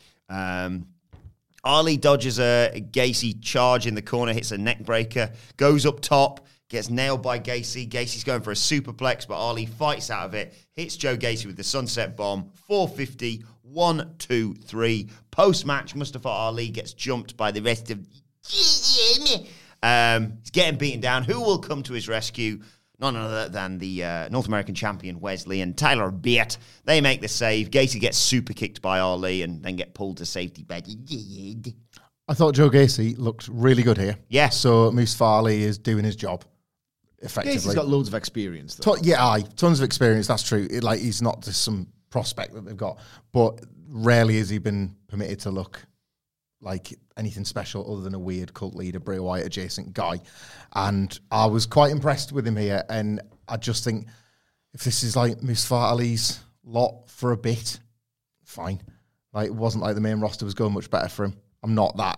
Ali dodges a Gacy charge in the corner, hits a neck breaker, goes up top, gets nailed by Gacy. Gacy's going for a superplex, but Ali fights out of it, hits Joe Gacy with the sunset bomb. 450, 1, 2, 3. Post-match, Mustafa Ali gets jumped by the rest of... He's getting beaten down. Who will come to his rescue? None other than the North American champion Wesley and Tyler Bate. They make the save. Gacy gets super kicked by Ali and then get pulled to safety. I thought Joe Gacy looked really good here. Yeah. So Mustafa Ali is doing his job effectively. Gacy's got loads of experience, though. Tons of experience. That's true. He's not just some prospect that they've got, but rarely has he been permitted to look like anything special other than a weird cult leader, Bray Wyatt adjacent guy. And I was quite impressed with him here. And I just think if this is like Mustafa Ali's lot for a bit, fine. Like, it wasn't like the main roster was going much better for him. I'm not that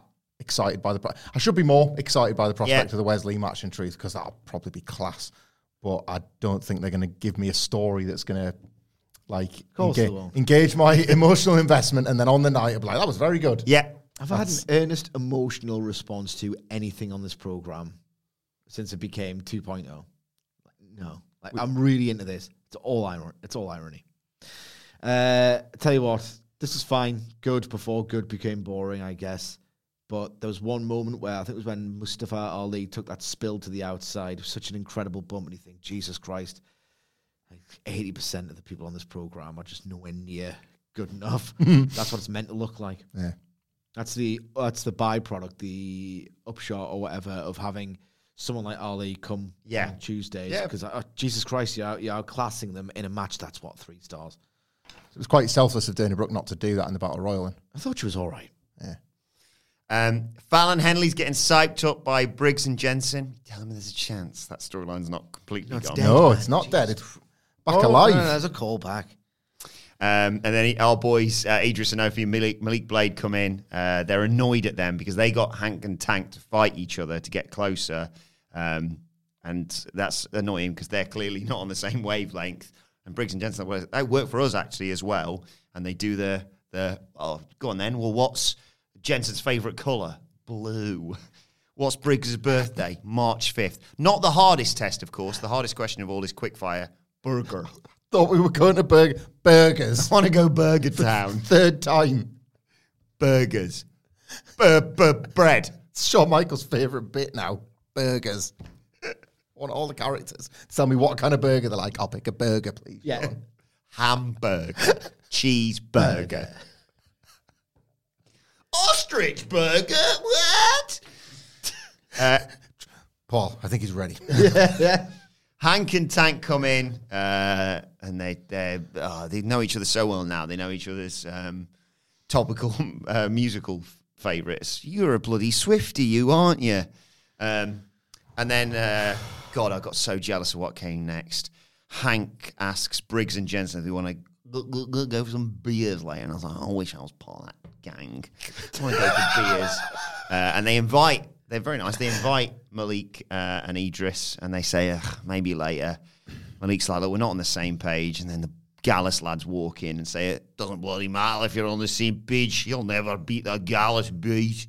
excited by I should be more excited by the prospect of the Wesley match, in truth, because that'll probably be class. But I don't think they're going to give me a story that's going to engage my emotional investment, and then on the night I'll be like, that was very good. Yeah. I've had an earnest emotional response to anything on this program since it became 2.0. No. I'm really into this. It's all irony. Tell you what, this was fine. Good before good became boring, I guess. But there was one moment where I think it was when Mustafa Ali took that spill to the outside. It was such an incredible bump, and you think, Jesus Christ, 80% of the people on this program are just nowhere near good enough. That's what it's meant to look like. Yeah. That's the byproduct, the upshot or whatever of having someone like Ali come on Tuesdays. Because Jesus Christ, you're outclassing them in a match that's 3 stars. It was quite selfless of Dana Brooke not to do that in the Battle Royal. I thought she was all right. Yeah. Fallon Henley's getting psyched up by Briggs and Jensen. Tell him there's a chance. That storyline's not completely gone. No, it's not dead. It's back alive. No, there's a callback. And then our boys, Idris Anofi and Malik Blade come in. They're annoyed at them because they got Hank and Tank to fight each other to get closer. And that's annoying because they're clearly not on the same wavelength. And Briggs and Jensen, they work for us actually as well. And they do go on then. Well, what's Jensen's favourite colour? Blue. What's Briggs' birthday? March 5th. Not the hardest test, of course. The hardest question of all is quickfire. Burger. Thought we were going to burgers. I want to go Burger Town. Third time. Burgers. Bread. It's Shawn Michaels' favourite bit now. Burgers. I want all the characters to tell me what kind of burger they're like. I'll pick a burger, please. Yeah. Shawn. Hamburger. Cheeseburger. Ostrich burger? What? Paul, I think he's ready. Hank and Tank come in, and they know each other so well now. They know each other's topical musical favourites. You're a bloody Swiftie, you aren't you? And then, God, I got so jealous of what came next. Hank asks Briggs and Jensen if they want to go for some beers later, and I was like, I wish I was part of that gang. I want to go for beers, and they invite. They're very nice. They invite Malik and Idris, and they say, maybe later. Malik's like, look, we're not on the same page. And then the Gallus lads walk in and say, it doesn't bloody matter if you're on the same page. You'll never beat the Gallus beat.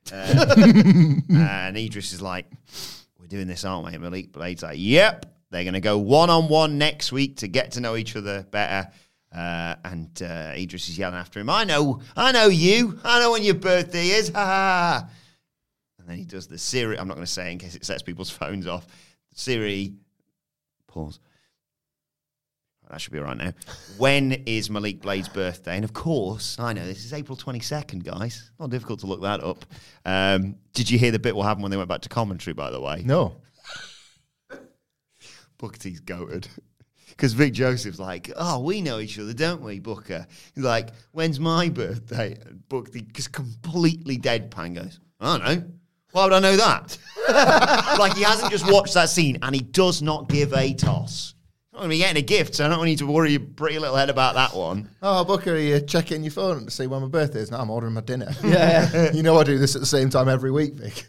And Idris is like, we're doing this, aren't we? And Malik Blade's like, yep. They're going to go one-on-one next week to get to know each other better. And Idris is yelling after him, I know you. I know when your birthday is. Ha ha. And then he does the Siri. I'm not going to say it in case it sets people's phones off. Siri, pause. That should be all right now. When is Malik Blade's birthday? And of course, I know this is April 22nd, guys. Not difficult to look that up. Did you hear the bit what happened when they went back to commentary, by the way? No. Booker T's goated. Because Vic Joseph's like, oh, we know each other, don't we, Booker? He's like, when's my birthday? And Booker T just completely deadpan goes, I don't know. Why would I know that? Like, he hasn't just watched that scene, and he does not give a toss. I'm going to be getting a gift, so I don't need to worry your pretty little head about that one. Oh, Booker, are you checking your phone to see when my birthday is? No, I'm ordering my dinner. Yeah. You know I do this at the same time every week, Vic.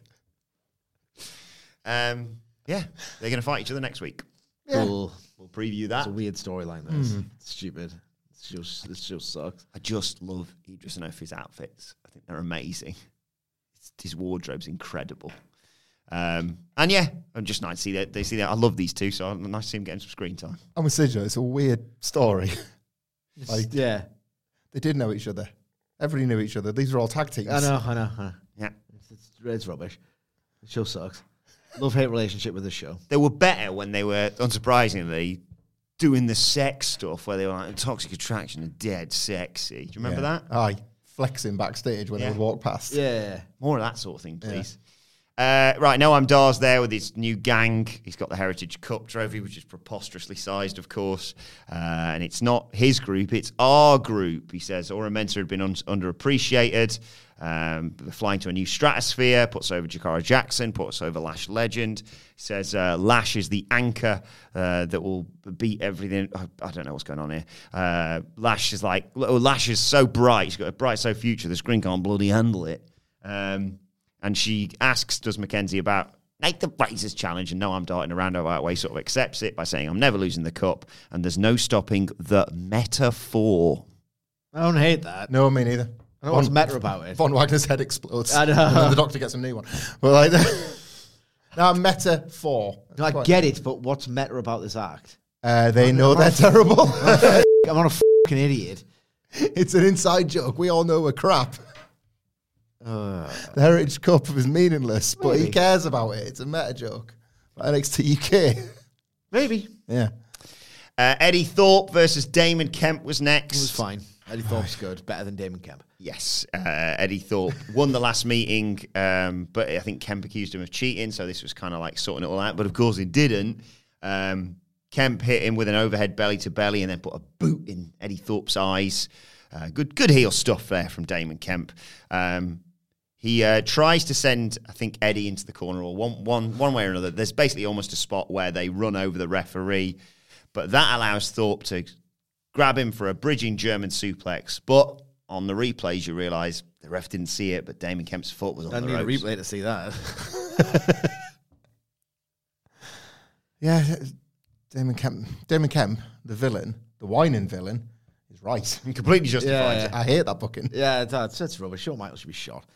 Yeah, they're going to fight each other next week. Yeah. We'll preview that. It's a weird storyline, this. It's stupid. This just sucks. I just love Idris Anofi's outfits. I think they're amazing. His wardrobe's incredible. And yeah, I'm just nice to see that. They see that. I love these two, so it's nice to see them getting some screen time. I'm with Sidger. It's a weird story. Yeah. They did know each other. Everybody knew each other. These are all tag teams. I know. Yeah. It's rubbish. The show sucks. Love-hate relationship with the show. They were better when they were, unsurprisingly, doing the sex stuff where they were like, Toxic Attraction are dead sexy. Do you remember that? Aye. Flexing backstage when they would walk past. Yeah. More of that sort of thing, please. Right, Noam Dar's there with his new gang. He's got the Heritage Cup trophy, which is preposterously sized, of course. And it's not his group, it's our group. He says Ora Mensah had been underappreciated. Flying to a new stratosphere, puts over Jakara Jackson, puts over Lash Legend. He says Lash is the anchor that will beat everything. I don't know what's going on here. Lash is like, Lash is so bright. He's got a bright so future, the screen can't bloody handle it. And she asks, does Mackenzie, about Nathan Fraser's challenge, and no, I'm darting around about way, sort of accepts it by saying, I'm never losing the cup, and there's no stopping the metaphor. I don't hate that. No, me neither. I don't know what's meta about it. Von Wagner's head explodes. I know. And then the doctor gets a new one. But like, now metaphor. No, I get it, but what's meta about this act? They know they're terrible. I'm not a fucking idiot. It's an inside joke. We all know we're crap. The Heritage Cup is meaningless, but he cares about it. It's a meta joke. NXT UK. Maybe. Yeah. Eddie Thorpe versus Damon Kemp was next. It was fine. Eddie Thorpe's good. Better than Damon Kemp. Yes. Eddie Thorpe won the last meeting, but I think Kemp accused him of cheating, so this was kind of like sorting it all out. But of course he didn't. Kemp hit him with an overhead belly-to-belly and then put a boot in Eddie Thorpe's eyes. Good heel stuff there from Damon Kemp. He tries to send, I think, Eddie into the corner, or one way or another. There's basically almost a spot where they run over the referee, but that allows Thorpe to grab him for a bridging German suplex. But on the replays, you realise the ref didn't see it, but Damon Kemp's foot was on the ropes. I need a replay to see that. Yeah, Damon Kemp, the villain, the whining villain, is right. Completely justified. Yeah. I hate that booking. Yeah, that's rubbish. Shawn Michaels should be shot.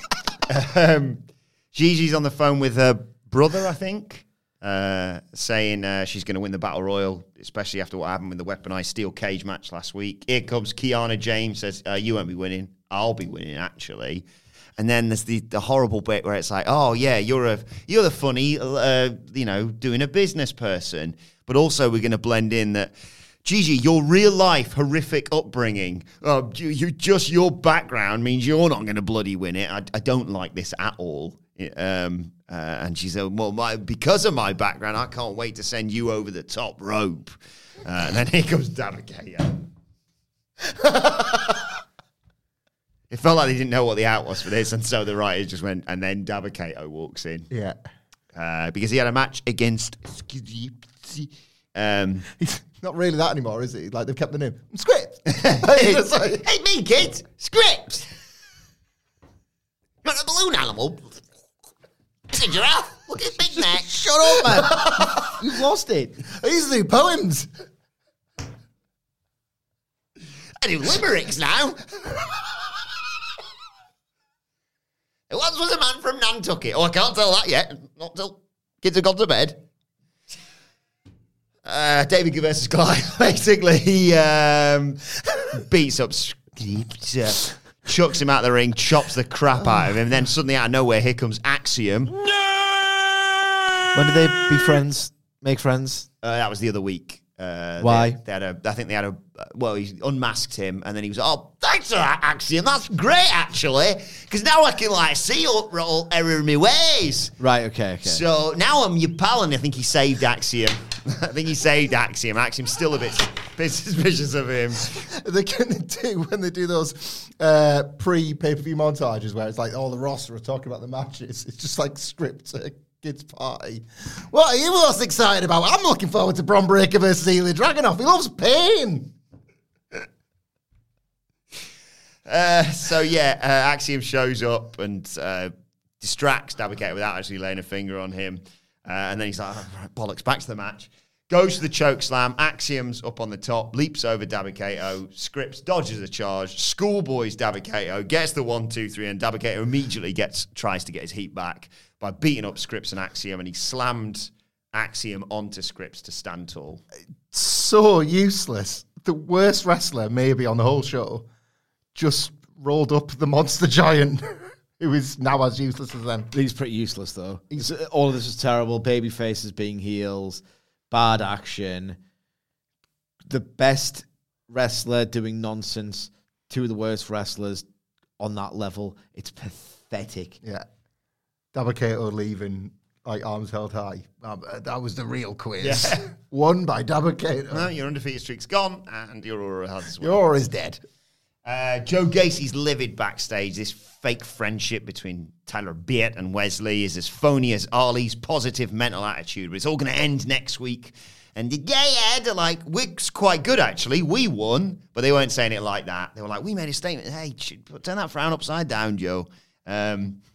Gigi's on the phone with her brother, I think, saying she's going to win the Battle Royal, especially after what happened with the weaponized steel cage match last week. Here comes Kiana James, says, you won't be winning. I'll be winning, actually. And then there's the horrible bit where it's like, oh, yeah, you're the funny, doing a business person. But also we're going to blend in that, Gigi, your real life horrific upbringing, your background means you're not going to bloody win it. I don't like this at all. And she said, well, because of my background, I can't wait to send you over the top rope. And then here comes Dabba-Kato. It felt like they didn't know what the out was for this, and so the writers just went, and then Dabba-Kato walks in. Yeah. Because he had a match against... He's not really that anymore, is he? Like, they've kept the name. Script! Hey, me, kids! Script! You want a balloon animal? It's a giraffe. Look at his big neck. Shut up, man. You've lost it. These are poems. I do limericks now. It once was a man from Nantucket. Oh, I can't tell that yet. Not till kids have gone to bed. David versus Goliath. Basically, he beats up Scripps, chucks him out of the ring, chops the crap out of him, and then suddenly out of nowhere, here comes Axiom. When did they be friends? Make friends? That was the other week. Why? I think they had a. Well, he unmasked him, and then he was, oh, thanks for that, Axiom. That's great, actually, because now I can see all error in my ways. Right. Okay. So now I'm your pal, and I think he saved Axiom. Axiom's still a bit suspicious of him. They're going to do when they do those pre-pay-per-view montages where it's like all the roster are talking about the matches. It's just like script kids' party. What are you most excited about? I'm looking forward to Bron Breakker versus Ilya Dragunov. He loves pain. Axiom shows up and distracts Dabba-Kato without actually laying a finger on him. And then he's like, right, bollocks, back to the match. Goes to the choke slam. Axiom's up on the top, leaps over Dabba-Kato. Scripps dodges a charge. Schoolboys Dabba-Kato, gets the 1, 2, 3, and Dabba-Kato immediately tries to get his heat back by beating up Scripps and Axiom, and he slammed Axiom onto Scripps to stand tall. So useless. The worst wrestler maybe on the whole show just rolled up the monster giant who is now as useless as them. He's pretty useless, though. All of this is terrible. Baby faces being heels, bad action. The best wrestler doing nonsense. Two of the worst wrestlers on that level. It's pathetic. Yeah. Dabba-Kato leaving, arms held high. That was the real quiz. Yeah. Won by Dabba-Kato. No, your undefeated streak's gone, and your aura has won. Your aura is dead. Joe Gacy's livid backstage. This fake friendship between Tyler Bate and Wesley is as phony as Ali's positive mental attitude. But it's all going to end next week. And they're like, we're quite good, actually. We won. But they weren't saying it like that. They were like, we made a statement. Hey, turn that frown upside down, Joe.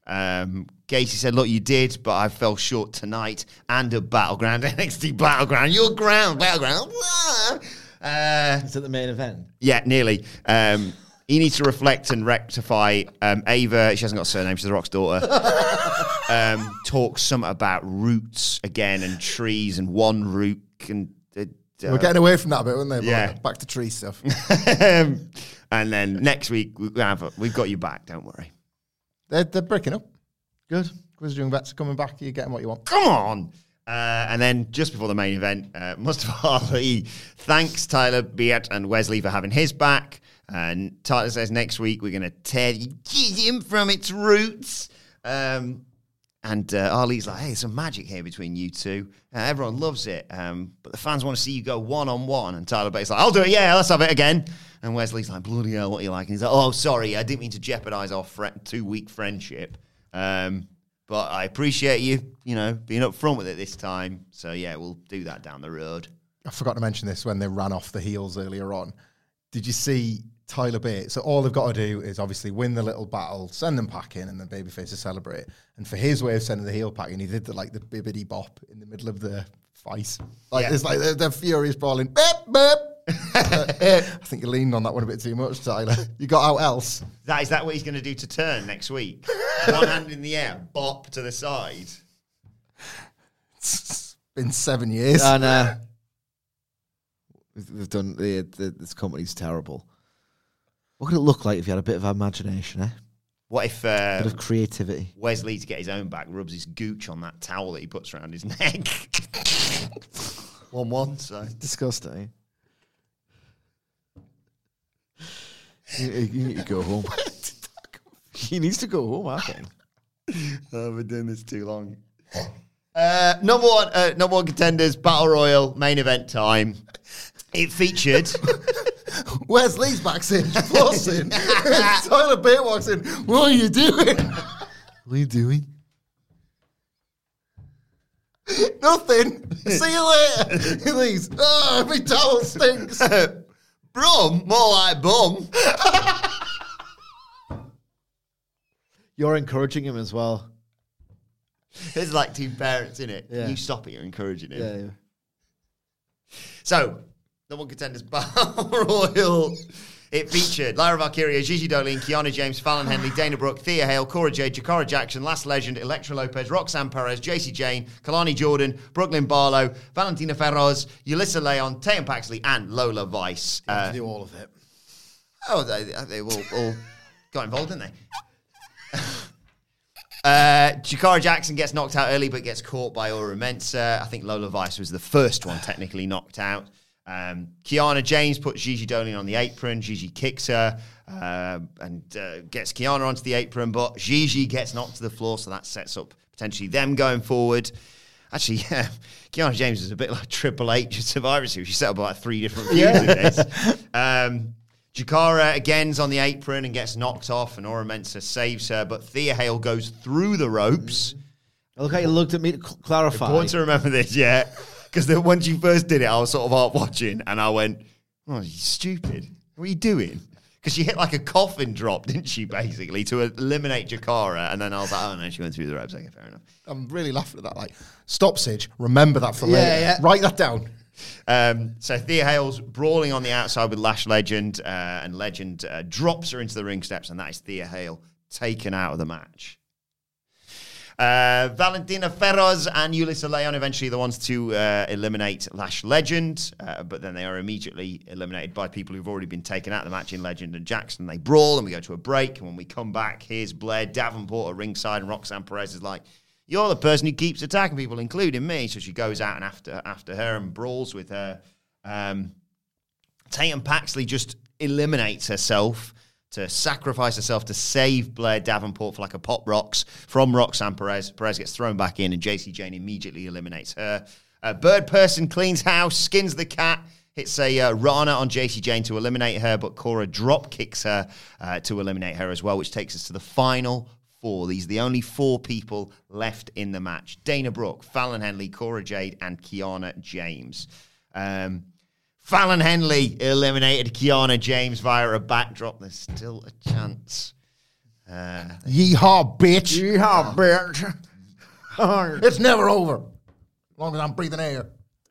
Gacy said, look, you did, but I fell short tonight and at Battleground, NXT Battleground, your ground, Battleground. Is it the main event? Yeah, nearly. He needs to reflect and rectify. Ava, she hasn't got a surname, she's The Rock's daughter, talks something about roots again and trees and one root. And we're getting away from that a bit, weren't they? Yeah. Back to tree stuff. And then next week, we've got you back, don't worry. They're breaking up. Good. Grizzly Young Vets are coming back. You're getting what you want. Come on. And then just before the main event, Mustafa Ali thanks Tyler Beat and Wesley for having his back. And Tyler says next week we're going to tear him from its roots. And Ali's like, hey, there's some magic here between you two. Everyone loves it. But the fans want to see you go one-on-one. And Tyler Bate's like, I'll do it. Yeah, let's have it again. And Wesley's like, bloody hell, what are you like? And he's like, oh, sorry, I didn't mean to jeopardize our 2-week friendship. But I appreciate you, being up front with it this time. So, yeah, we'll do that down the road. I forgot to mention this when they ran off the heels earlier on. Did you see Tyler Bate? So all they've got to do is obviously win the little battle, send them packing, and the babyfaces celebrate. And for his way of sending the heel packing, he did the bibbidi bop in the middle of the fight. It's like they're furious brawling. Beep, beep. I think you leaned on that one a bit too much, Tyler. You got out else. Is that what he's going to do to turn next week? One hand in the air, bop to the side. It's been 7 years. And they've done this company's terrible. What could it look like if you had a bit of imagination, eh? What if a bit of creativity? Wesley, to get his own back, rubs his gooch on that towel that he puts around his neck? 1-1, so. Disgusting. You need to go home. He needs to go home, I think. I've been doing this too long. Number one contenders, Battle Royal, main event time. It featured... Wesley's backstage flossing. Tyler Bate walks in. What are you doing? What are you doing? Nothing. See you later. He leaves. Oh, my towel stinks. Brum, more like bum. You're encouraging him as well. There's like two parents in it. Yeah. You stop it, you're encouraging him. Yeah. So, the one contenders Battle Royal. It featured Lyra Valkyria, Gigi Dolin, Kiana James, Fallon Henley, Dana Brooke, Thea Hale, Cora Jade, Jakara Jackson, Last Legend, Elektra Lopez, Roxanne Perez, JC Jane, Kalani Jordan, Brooklyn Barlow, Valentina Ferroz, Yulissa Leon, Tatum Paxley, and Lola Vice. To do all of it. Oh, they all got involved, didn't they? Jakara Jackson gets knocked out early, but gets caught by Aura Mensah. I think Lola Vice was the first one technically knocked out. Kiana James puts Gigi Dolin on the apron. Gigi kicks her and gets Kiana onto the apron, but Gigi gets knocked to the floor, so that sets up potentially them going forward. Actually, yeah, Kiana James is a bit like Triple H at Survivor Series. She set up like 3 different feuds in this. Jakara again's on the apron and gets knocked off, and Aura Mensah saves her, but Thea Hale goes through the ropes. Look how you looked at me to clarify. Important to remember this, yeah. Because when she first did it, I was sort of out watching, and I went, oh, you stupid. What are you doing? Because she hit like a coffin drop, didn't she, basically, to eliminate Jakara, and then I was like, oh, no, she went through the ropes. Okay, fair enough. I'm really laughing at that. Like, stop, Sige. Remember that for later. Yeah. Write that down. So Thea Hale's brawling on the outside with Lash Legend, and Legend drops her into the ring steps, and that is Thea Hale taken out of the match. Valentina Ferroz and Yulissa Leon eventually the ones to eliminate Lash Legend, but then they are immediately eliminated by people who've already been taken out of the match in Legend and Jackson. They brawl, and we go to a break, and when we come back, here's Blair Davenport at ringside, and Roxanne Perez is like, you're the person who keeps attacking people, including me. So she goes out and after her and brawls with her. Tatum Paxley just eliminates herself to sacrifice herself to save Blair Davenport for like a pop rocks from Roxanne Perez. Perez gets thrown back in, and JC Jane immediately eliminates her. Bird Person cleans house, skins the cat, hits a Rana on JC Jane to eliminate her, but Cora drop kicks her to eliminate her as well, which takes us to the final 4. These are the only 4 people left in the match. Dana Brooke, Fallon Henley, Cora Jade, and Kiana James. Fallon Henley eliminated Kiana James via a backdrop. There's still a chance. Yeehaw, bitch. Yeehaw, bitch. It's never over. As long as I'm breathing air.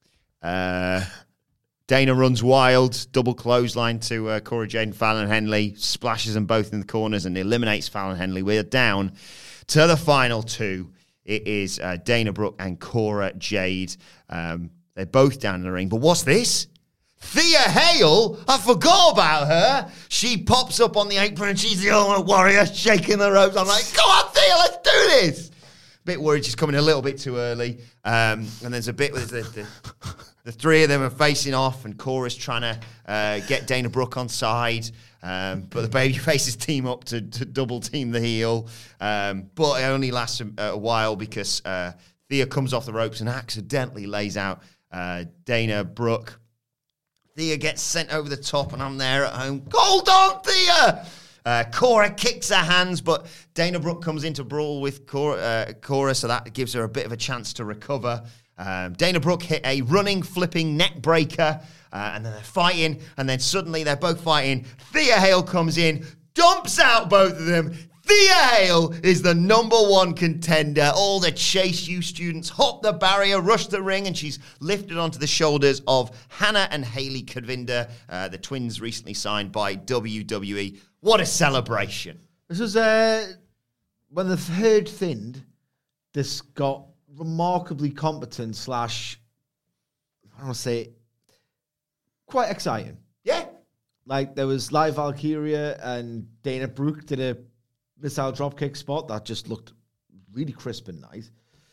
Dana runs wild, double clothesline to Cora Jade and Fallon Henley, splashes them both in the corners and eliminates Fallon Henley. We're down to the final two. It is Dana Brooke and Cora Jade. They're both down in the ring. But what's this? Thea Hale? I forgot about her. She pops up on the apron and she's the Ultimate Warrior shaking the ropes. I'm like, come on, Thea, let's do this. Bit worried she's coming a little bit too early. And there's a bit with the three of them are facing off, and Cora's trying to get Dana Brooke on side. But the baby faces team up to double team the heel. But it only lasts a while because Thea comes off the ropes and accidentally lays out Dana Brooke. Thea gets sent over the top, and I'm there at home. Hold on, Thea! Cora kicks her hands, but Dana Brooke comes into brawl with Cora, so that gives her a bit of a chance to recover. Dana Brooke hit a running, flipping neck breaker, and then they're fighting, and then suddenly they're both fighting. Thea Hale comes in, dumps out both of them. Thea Hale is the number one contender. All the Chase U students hop the barrier, rush the ring, and she's lifted onto the shoulders of Hannah and Hayley Kudvinder, the twins recently signed by WWE. What a celebration. This was when the herd thinned, this got remarkably competent / I don't want to say quite exciting. Yeah. Like there was Live Valkyria and Dana Brooke did a missile dropkick spot that just looked really crisp and nice.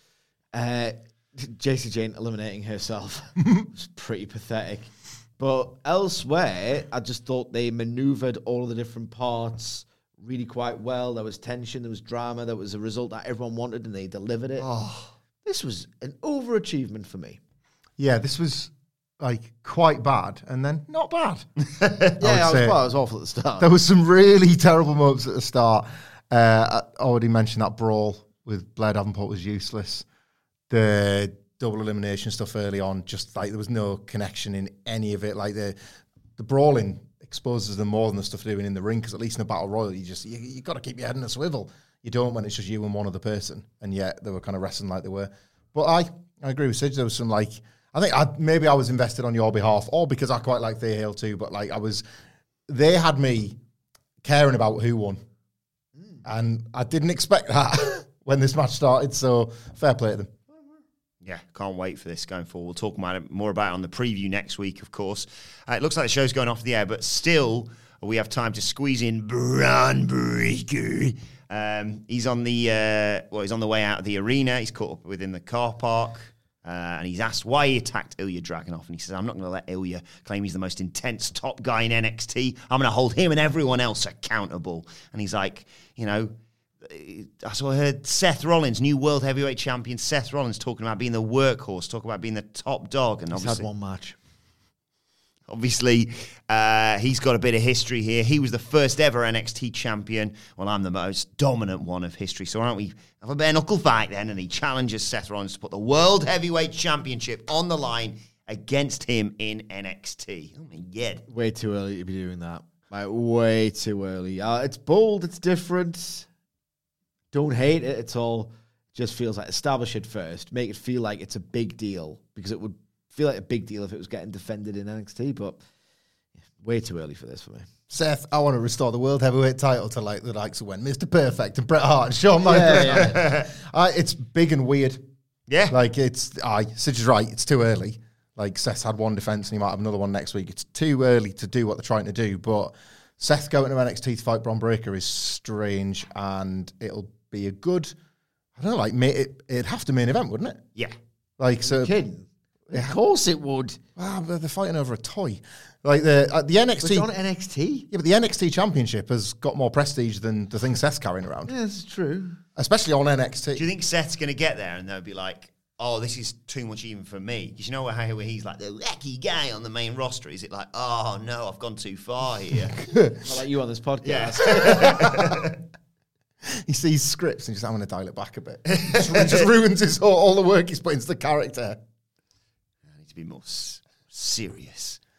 JC Jane eliminating herself was pretty pathetic. But elsewhere, I just thought they maneuvered all of the different parts really quite well. There was tension, there was drama, there was a result that everyone wanted, and they delivered it. Oh. This was an overachievement for me. Yeah, this was like quite bad, and then not bad. I was awful at the start. There was some really terrible moments at the start. I already mentioned that brawl with Blair Davenport was useless. The double elimination stuff early on, just like there was no connection in any of it. Like the brawling exposes them more than the stuff they're doing in the ring, because at least in a battle royal, you got to keep your head in a swivel. You don't when it's just you and one other person, and yet they were kind of wrestling like they were. But I agree with Sidge. There was some I think maybe I was invested on your behalf, or because I quite like Thea Hale too. But they had me caring about who won, and I didn't expect that when this match started. So fair play to them. Yeah, can't wait for this going forward. We'll talk more about it on the preview next week, of course. It looks like the show's going off the air, but still we have time to squeeze in Bron Breakker. He's on the way out of the arena. He's caught up within the car park, and he's asked why he attacked Ilya Dragunov, and he says, "I'm not going to let Ilya claim he's the most intense top guy in NXT. I'm going to hold him and everyone else accountable." And he's like, I heard Seth Rollins, new world heavyweight champion Seth Rollins, talking about being the workhorse, talking about being the top dog, and he's had one match. Obviously, he's got a bit of history here. He was the first ever NXT champion. Well, I'm the most dominant one of history. So why don't we have a bare knuckle fight then? And he challenges Seth Rollins to put the World Heavyweight Championship on the line against him in NXT. Oh, my God. Way too early to be doing that. Way too early. It's bold. It's different. Don't hate it at all. Just feels like establish it first. Make it feel like it's a big deal, because it would feel like a big deal if it was getting defended in NXT, but way too early for this for me. Seth, I want to restore the World Heavyweight title to the likes of when Mr. Perfect and Bret Hart and Shawn Michaels. Yeah. It's big and weird. Yeah. Sidge is right. It's too early. Seth's had one defense and he might have another one next week. It's too early to do what they're trying to do, but Seth going to NXT to fight Bron Breakker is strange, and it'll be a good, I don't know, it'd have to main event, wouldn't it? Yeah. You're kidding? Yeah. Of course it would. Wow, they're fighting over a toy. The NXT. It's on NXT? Yeah, but the NXT Championship has got more prestige than the thing Seth's carrying around. Yeah, that's true. Especially on NXT. Do you think Seth's going to get there and they'll be like, oh, this is too much even for me? Because you know how he's like the wacky guy on the main roster? Is it like, oh, no, I've gone too far here? Like you on this podcast. Yeah. He sees scripts and just, I'm going to dial it back a bit. just ruins all the work he's put into the character. I need to be more serious.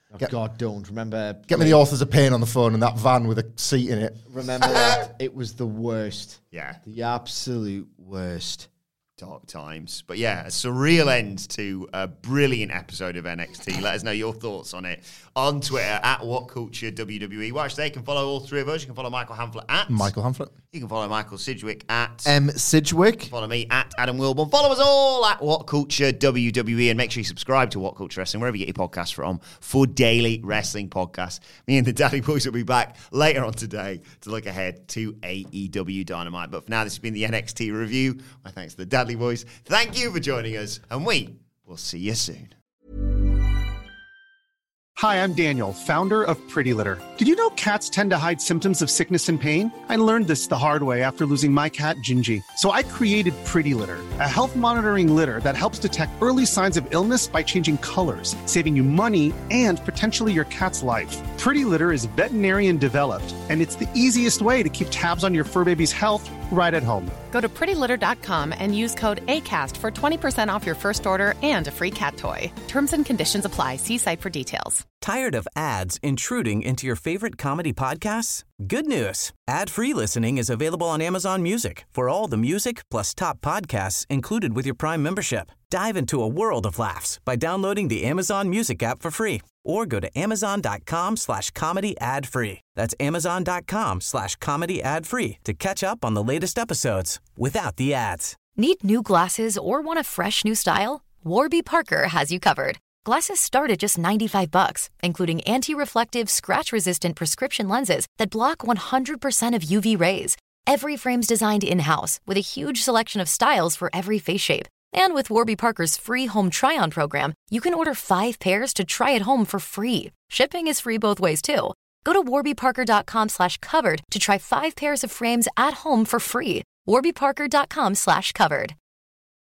God, don't. Remember... Get me the Authors of Pain on the phone and that van with a seat in it. Remember that? It was the worst. Yeah. The absolute worst. Dark times. But yeah, a surreal end to a brilliant episode of NXT. Let us know your thoughts on it on Twitter at WhatCultureWWE. Watch there. You can follow all three of us. You can follow Michael Hamflett at Michael Hamflett. You can follow Michael Sidgwick at Sidgwick. Follow me at Adam Wilborn. Follow us all at WhatCultureWWE and make sure you subscribe to What Culture Wrestling wherever you get your podcasts from for daily wrestling podcasts. Me and the Daddy Boys will be back later on today to look ahead to AEW Dynamite. But for now, this has been the NXT review. My thanks to the Daddy Boys. Thank you for joining us, and we will see you soon. Hi, I'm Daniel, founder of Pretty Litter. Did you know cats tend to hide symptoms of sickness and pain? I learned this the hard way after losing my cat, Gingy. So I created Pretty Litter, a health monitoring litter that helps detect early signs of illness by changing colors, saving you money and potentially your cat's life. Pretty Litter is veterinarian developed, and it's the easiest way to keep tabs on your fur baby's health right at home. Go to prettylitter.com and use code ACAST for 20% off your first order and a free cat toy. Terms and conditions apply. See site for details. Tired of ads intruding into your favorite comedy podcasts? Good news. Ad-free listening is available on Amazon Music for all the music plus top podcasts included with your Prime membership. Dive into a world of laughs by downloading the Amazon Music app for free or go to amazon.com/comedy ad-free. That's amazon.com/comedy ad-free to catch up on the latest episodes without the ads. Need new glasses or want a fresh new style? Warby Parker has you covered. Glasses start at just $95, including anti-reflective, scratch-resistant prescription lenses that block 100% of UV rays. Every frame's designed in-house with a huge selection of styles for every face shape. And with Warby Parker's free home try-on program, you can order 5 pairs to try at home for free. Shipping is free both ways, too. Go to warbyparker.com/covered to try 5 pairs of frames at home for free. warbyparker.com/covered.